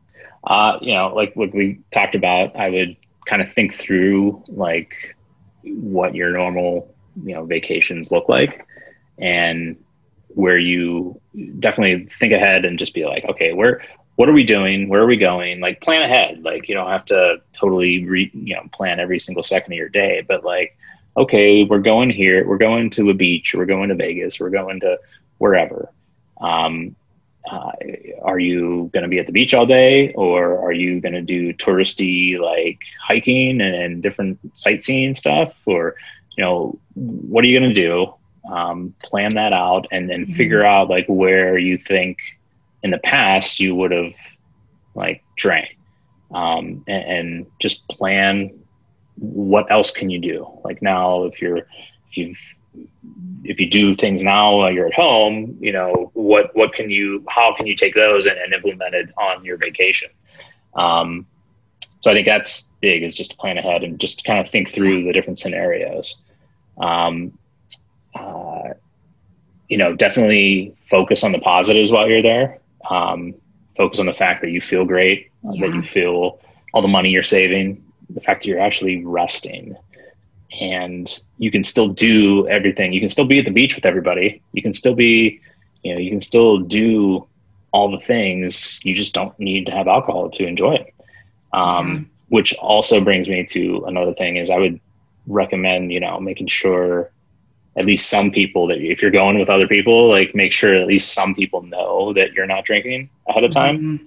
Speaker 2: Uh, you know, like what we talked about, I would kind of think through like what your normal, you know, vacations look like and where you definitely think ahead and just be like, okay, where, what are we doing? Where are we going? Like plan ahead. Like you don't have to totally re, you know, plan every single second of your day, but like, okay, we're going here, we're going to a beach, we're going to Vegas, we're going to wherever. Um, uh, are you going to be at the beach all day, or are you going to do touristy like hiking and, and different sightseeing stuff? Or, you know, what are you going to do? Um, plan that out and then mm-hmm. figure out like where you think in the past you would have like drank, um, and, and just plan what else can you do? Like now, if you're, if you've, if you do things now while you're at home, you know, what, what can you, how can you take those and, and implement it on your vacation? Um, so I think that's big, is just to plan ahead and just kind of think through the different scenarios. Um, uh, you know, definitely focus on the positives while you're there. Um, focus on the fact that you feel great, yeah. that you feel all the money you're saving, the fact that you're actually resting, and you can still do everything. You can still be at the beach with everybody. You can still be, you know, you can still do all the things. You just don't need to have alcohol to enjoy it. Um, yeah. Which also brings me to another thing is I would recommend, you know, making sure at least some people that if you're going with other people, like make sure at least some people know that you're not drinking ahead of time. Mm-hmm.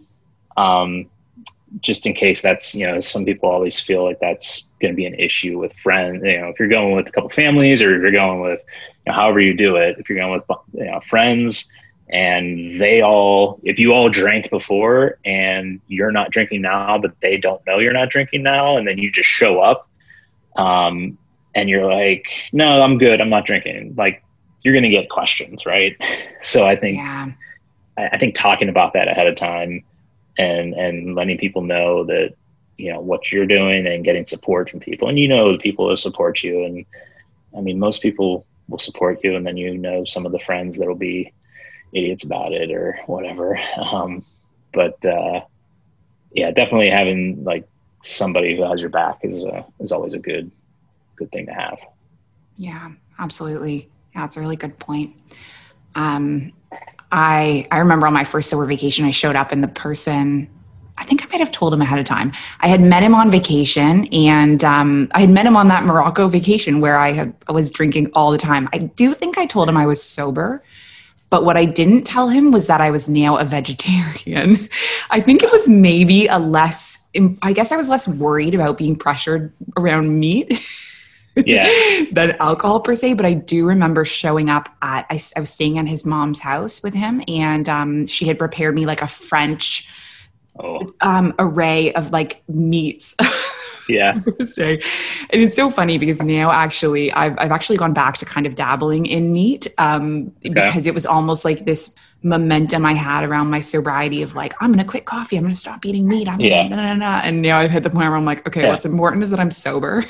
Speaker 2: Um, just in case that's, you know, some people always feel like that's going to be an issue with friends. You know, if you're going with a couple families, or if you're going with, you know, however you do it, if you're going with, you know, friends and they all, if you all drank before and you're not drinking now, but they don't know you're not drinking now, and then you just show up, um, and you're like, no, I'm good, I'm not drinking. Like, you're going to get questions, right? So I think,
Speaker 1: Yeah.
Speaker 2: I, I think talking about that ahead of time, and and letting people know that, you know, what you're doing, and getting support from people, and, you know, the people who support you. And I mean, most people will support you, and then, you know, some of the friends that'll be idiots about it or whatever. Um, but uh, yeah, definitely having like somebody who has your back is uh, is always a good good thing to have.
Speaker 1: Yeah, absolutely. Yeah, it's a really good point. Um, I I remember on my first sober vacation, I showed up and the person, I think I might have told him ahead of time. I had met him on vacation, and um, I had met him on that Morocco vacation where I, had, I was drinking all the time. I do think I told him I was sober, but what I didn't tell him was that I was now a vegetarian. I think it was maybe a less, I guess I was less worried about being pressured around meat.
Speaker 2: Yeah.
Speaker 1: than alcohol per se. But I do remember showing up at, I, I was staying at his mom's house with him, and um, she had prepared me like a French
Speaker 2: oh.
Speaker 1: um, array of like meats.
Speaker 2: Yeah.
Speaker 1: And it's so funny because now actually I've, I've actually gone back to kind of dabbling in meat um, okay. because it was almost like this momentum I had around my sobriety of like, I'm going to quit coffee. I'm going to stop eating meat. I'm
Speaker 2: yeah.
Speaker 1: gonna, nah, nah, nah. And now I've hit the point where I'm like, okay, yeah. what's important is that I'm sober.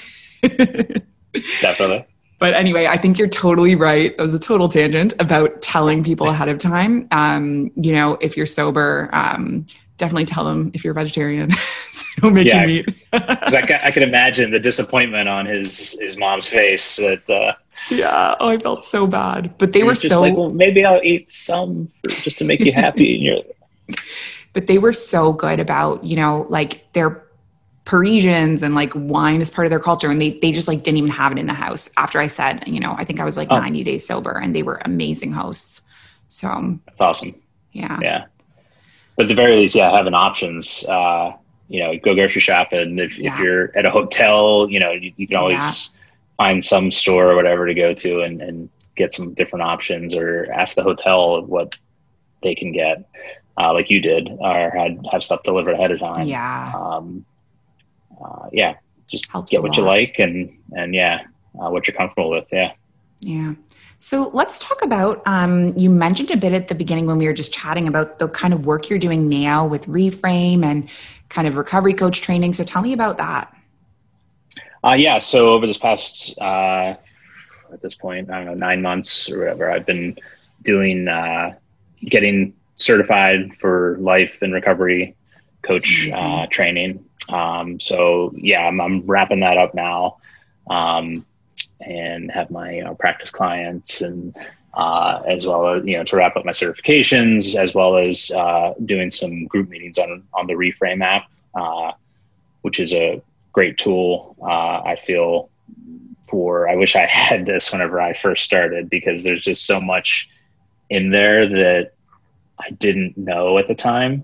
Speaker 2: Definitely.
Speaker 1: But anyway, I think you're totally right. It was a total tangent about telling people ahead of time. Um, you know, if you're sober, um, definitely tell them if you're a vegetarian. So don't make
Speaker 2: yeah,
Speaker 1: you meat.
Speaker 2: Because I, I can imagine the disappointment on his his mom's face. That uh,
Speaker 1: yeah, oh, I felt so bad. But they were
Speaker 2: just
Speaker 1: so
Speaker 2: like, well, maybe I'll eat some for, just to make you happy. And you're...
Speaker 1: But they were so good about, you know, like they're Parisians and like wine is part of their culture. And they, they just like didn't even have it in the house after I said, you know, I think I was like oh. ninety days sober, and they were amazing hosts. So
Speaker 2: that's awesome.
Speaker 1: Yeah.
Speaker 2: Yeah. But at the very least, yeah, having options, uh, you know, go grocery shopping. If, yeah. if you're at a hotel, you know, you, you can always yeah. find some store or whatever to go to and, and get some different options, or ask the hotel what they can get, uh, like you did, or had have stuff delivered ahead of time.
Speaker 1: Yeah.
Speaker 2: Um, Uh, yeah, just
Speaker 1: Helps
Speaker 2: get what you like and, and yeah, uh, what you're comfortable with. Yeah.
Speaker 1: Yeah. So let's talk about, um, you mentioned a bit at the beginning when we were just chatting about the kind of work you're doing now with Reframe and kind of recovery coach training. So tell me about that.
Speaker 2: Uh, yeah. So over this past, uh, at this point, I don't know, nine months or whatever, I've been doing, uh, getting certified for life and recovery coach uh, training. Um, so yeah, I'm, I'm wrapping that up now, um, and have my, you know, practice clients, and, uh, as well as, you know, to wrap up my certifications, as well as, uh, doing some group meetings on, on the Reframe app, uh, which is a great tool. Uh, I feel for, I wish I had this whenever I first started, because there's just so much in there that I didn't know at the time.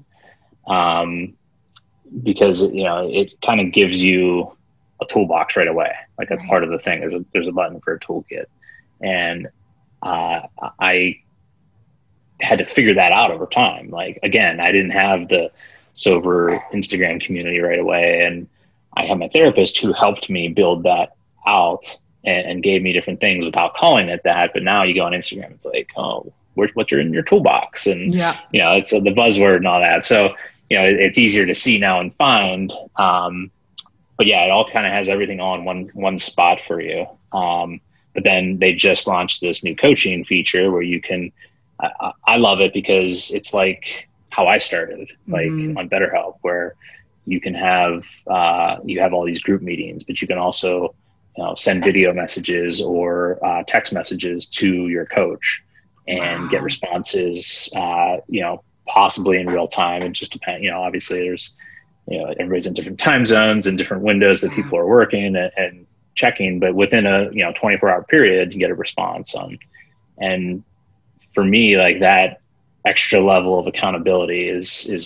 Speaker 2: Um, because, you know, it kind of gives you a toolbox right away. Like that's right. part of the thing. There's a, there's a button for a toolkit. And, uh, I had to figure that out over time. Like, again, I didn't have the sober Instagram community right away. And I had my therapist who helped me build that out and, and gave me different things without calling it that. But now you go on Instagram, it's like, oh, where's what's in your toolbox? And,
Speaker 1: yeah.
Speaker 2: you know, it's uh, the buzzword and all that. So, you know, it, it's easier to see now and find. Um, but yeah, it all kind of has everything all in one, one spot for you. Um, but then they just launched this new coaching feature where you can, I, I love it because it's like how I started, like mm-hmm. on BetterHelp, where you can have, uh, you have all these group meetings, but you can also, you know, send video messages or uh, text messages to your coach and wow. get responses, uh, you know, possibly in real time. It just depends, you know, obviously there's, you know, everybody's in different time zones and different windows that people are working and, and checking, but within a, you know, twenty-four hour period, you get a response on. And for me, like that extra level of accountability is, is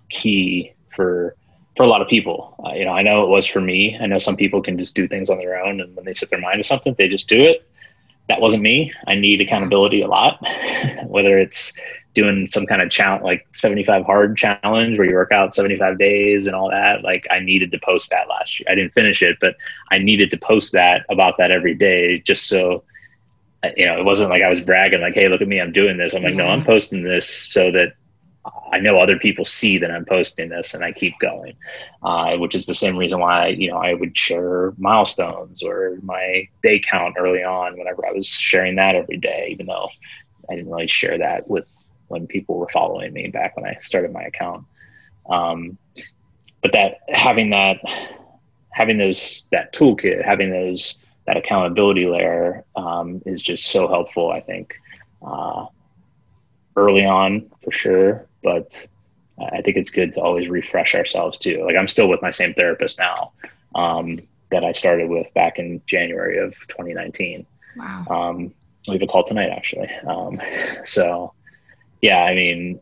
Speaker 2: key for for a lot of people. Uh, you know, I know it was for me. I know some people can just do things on their own, and when they set their mind to something, they just do it. That wasn't me. I need accountability a lot, whether it's doing some kind of challenge, like seventy-five hard challenge where you work out seventy-five days and all that. Like, I needed to post that last year. I didn't finish it, but I needed to post that about that every day, just so, you know, it wasn't like I was bragging like, hey, look at me, I'm doing this. I'm like, yeah. no, I'm posting this so that I know other people see that I'm posting this, and I keep going, uh, which is the same reason why, you know, I would share milestones or my day count early on whenever I was sharing that every day, even though I didn't really share that with when people were following me back when I started my account. Um, but that having that, having those, that toolkit, having those, that accountability layer um, is just so helpful, I think, uh, early on for sure. But I think it's good to always refresh ourselves too. Like, I'm still with my same therapist now um, that I started with back in January of twenty nineteen.
Speaker 1: Wow.
Speaker 2: Um, we have a call tonight, actually. Um, so yeah, I mean,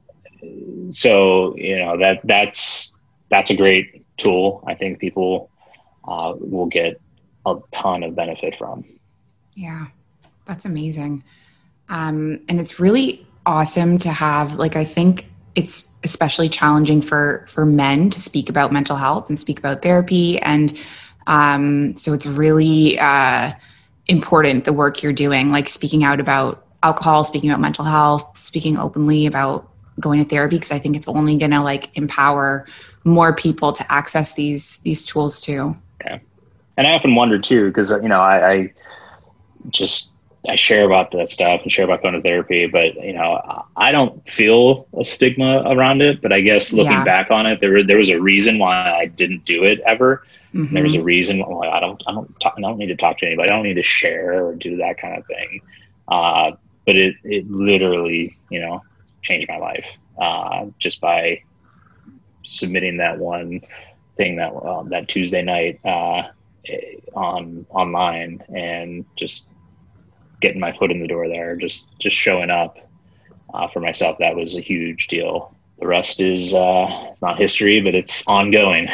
Speaker 2: so, you know, that that's, that's a great tool. I think people uh, will get a ton of benefit from.
Speaker 1: Yeah, that's amazing. Um, and it's really awesome to have, like, I think it's especially challenging for, for men to speak about mental health and speak about therapy. And um, so it's really uh, important, the work you're doing, like speaking out about alcohol, speaking about mental health, speaking openly about going to therapy, because I think it's only going to like empower more people to access these, these tools too.
Speaker 2: Yeah. And I often wonder too, because, you know, I, I just, I share about that stuff and share about going to therapy, but, you know, I don't feel a stigma around it, but I guess looking yeah. back on it, there, there was a reason why I didn't do it ever. Mm-hmm. There was a reason why I don't, I don't talk, I don't need to talk to anybody. I don't need to share or do that kind of thing. Uh, but it, it literally, you know, changed my life, uh, just by submitting that one thing that, uh, that Tuesday night, uh, on online, and just getting my foot in the door there, just, just showing up, uh, for myself. That was a huge deal. The rest is, uh, it's not history, but it's ongoing.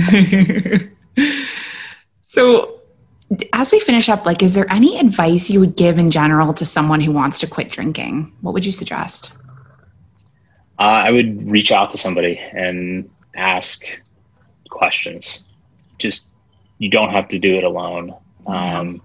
Speaker 1: So as we finish up, like, is there any advice you would give in general to someone who wants to quit drinking? What would you suggest?
Speaker 2: Uh, I would reach out to somebody and ask questions. Just, you don't have to do it alone. Um,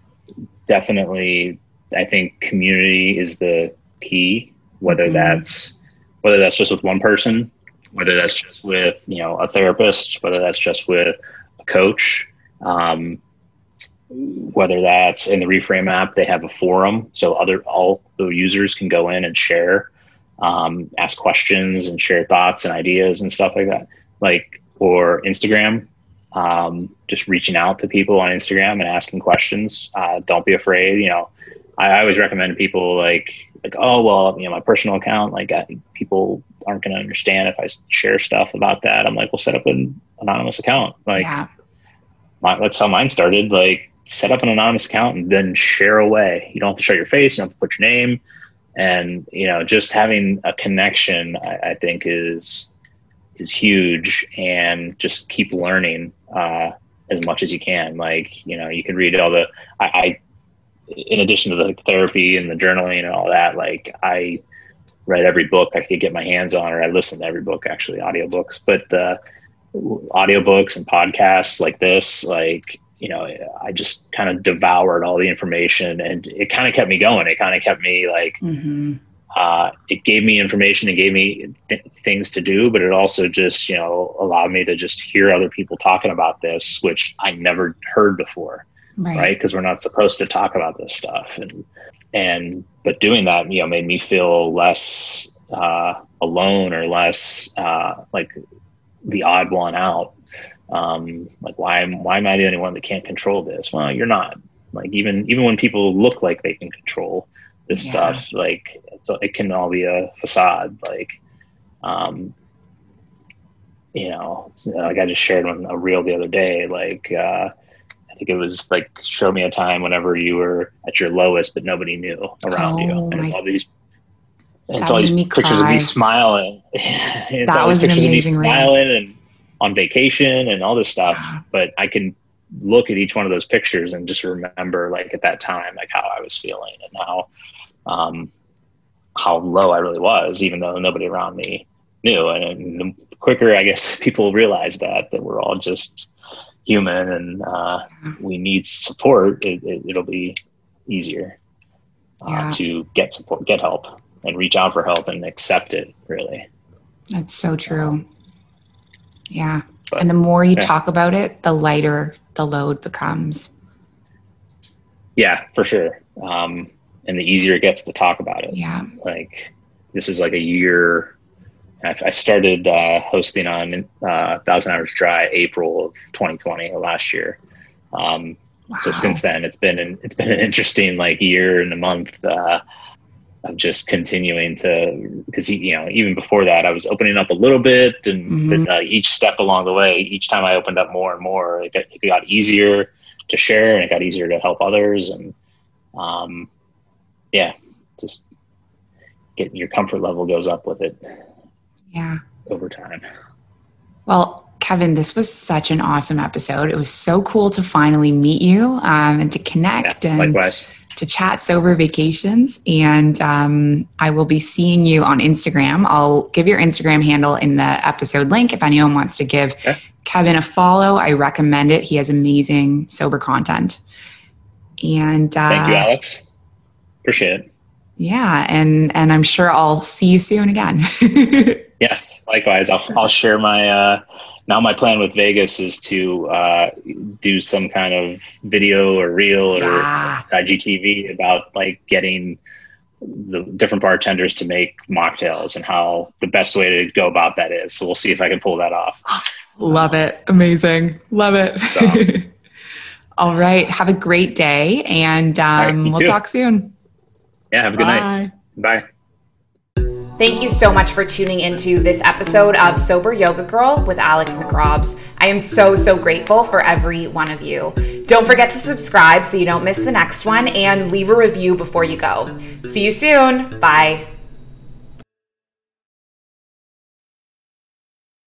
Speaker 2: definitely, I think community is the key, whether mm-hmm. that's, whether that's just with one person, whether that's just with, you know, a therapist, whether that's just with a coach, um, whether that's in the Reframe app, they have a forum. So other, all the users can go in and share, um, ask questions and share thoughts and ideas and stuff like that. Like, or Instagram, um, just reaching out to people on Instagram and asking questions. Uh, don't be afraid. You know, I, I always recommend people like, like, oh, well, you know, my personal account, like I, people aren't going to understand if I share stuff about that. I'm like, well, set up an anonymous account. Like,
Speaker 1: yeah.
Speaker 2: my, that's how mine started. Like, set up an anonymous account and then share away. You don't have to show your face. You don't have to put your name. And, you know, just having a connection, I, I think is, is huge. And just keep learning, uh, as much as you can. Like, you know, you can read all the, I, I in addition to the therapy and the journaling and all that, like, I read every book I could get my hands on, or I listened to every book, actually, audiobooks, but, uh, audiobooks and podcasts like this, like, you know, I just kind of devoured all the information, and it kind of kept me going. It kind of kept me like, mm-hmm. uh, it gave me information, it gave me th- things to do, but it also just, you know, allowed me to just hear other people talking about this, which I never heard before. Right. Right. Cause we're not supposed to talk about this stuff. And, and, but doing that, you know, made me feel less, uh, alone, or less, uh, like the odd one out. Um, like, why am, why am I the only one that can't control this? Well, you're not. Like, even, even when people look like they can control this yeah. stuff, like, it's, it can all be a facade. Like, um, you know, like I just shared on a reel the other day, like, uh, I think it was like, show me a time whenever you were at your lowest, but nobody knew around oh, you. And it's all these, it's always pictures cry. of me smiling. It's
Speaker 1: that
Speaker 2: always
Speaker 1: was
Speaker 2: pictures
Speaker 1: an
Speaker 2: of me
Speaker 1: amazing
Speaker 2: smiling reel. And on vacation and all this stuff. Yeah. But I can look at each one of those pictures and just remember, like, at that time, like how I was feeling and how, um, how low I really was, even though nobody around me knew. And the quicker, I guess, people realize that, that we're all just human and uh, we need support, it, it, it'll be easier uh, yeah. to get support, get help, and reach out for help and accept it, really.
Speaker 1: That's so true. Um, yeah. But, and the more you yeah. talk about it, the lighter the load becomes.
Speaker 2: Yeah, for sure. Um, and the easier it gets to talk about it.
Speaker 1: Yeah.
Speaker 2: Like, this is like a year. I started uh, hosting on uh, Thousand Hours Dry April of twenty twenty, last year. Um, wow. So since then, it's been an it's been an interesting like year and a month uh, of just continuing to, because you know even before that, I was opening up a little bit, and mm-hmm. uh, each step along the way, each time I opened up more and more, it got, it got easier to share, and it got easier to help others, and um, yeah, just getting your comfort level goes up with it.
Speaker 1: Yeah.
Speaker 2: Over time.
Speaker 1: Well, Kevin, this was such an awesome episode. It was so cool to finally meet you um, and to connect
Speaker 2: yeah,
Speaker 1: and
Speaker 2: likewise.
Speaker 1: to chat sober vacations. And um, I will be seeing you on Instagram. I'll give your Instagram handle in the episode link if anyone wants to give okay. Kevin a follow. I recommend it. He has amazing sober content. And uh,
Speaker 2: thank you, Alex. Appreciate it.
Speaker 1: Yeah, and and I'm sure I'll see you soon again.
Speaker 2: Yes, likewise. I'll I'll share my uh, now my plan with Vegas is to uh, do some kind of video or reel
Speaker 1: yeah.
Speaker 2: or I G T V about like getting the different bartenders to make mocktails and how the best way to go about that is. So we'll see if I can pull that off.
Speaker 1: Love um, it. Amazing. Love it. So. All right. Have a great day, and um, right, we'll too. talk soon.
Speaker 2: Yeah, have a good Bye. night. Bye.
Speaker 1: Thank you so much for tuning into this episode of Sober Yoga Girl with Alex McRobbs. I am so, so grateful for every one of you. Don't forget to subscribe so you don't miss the next one, and leave a review before you go. See you soon. Bye.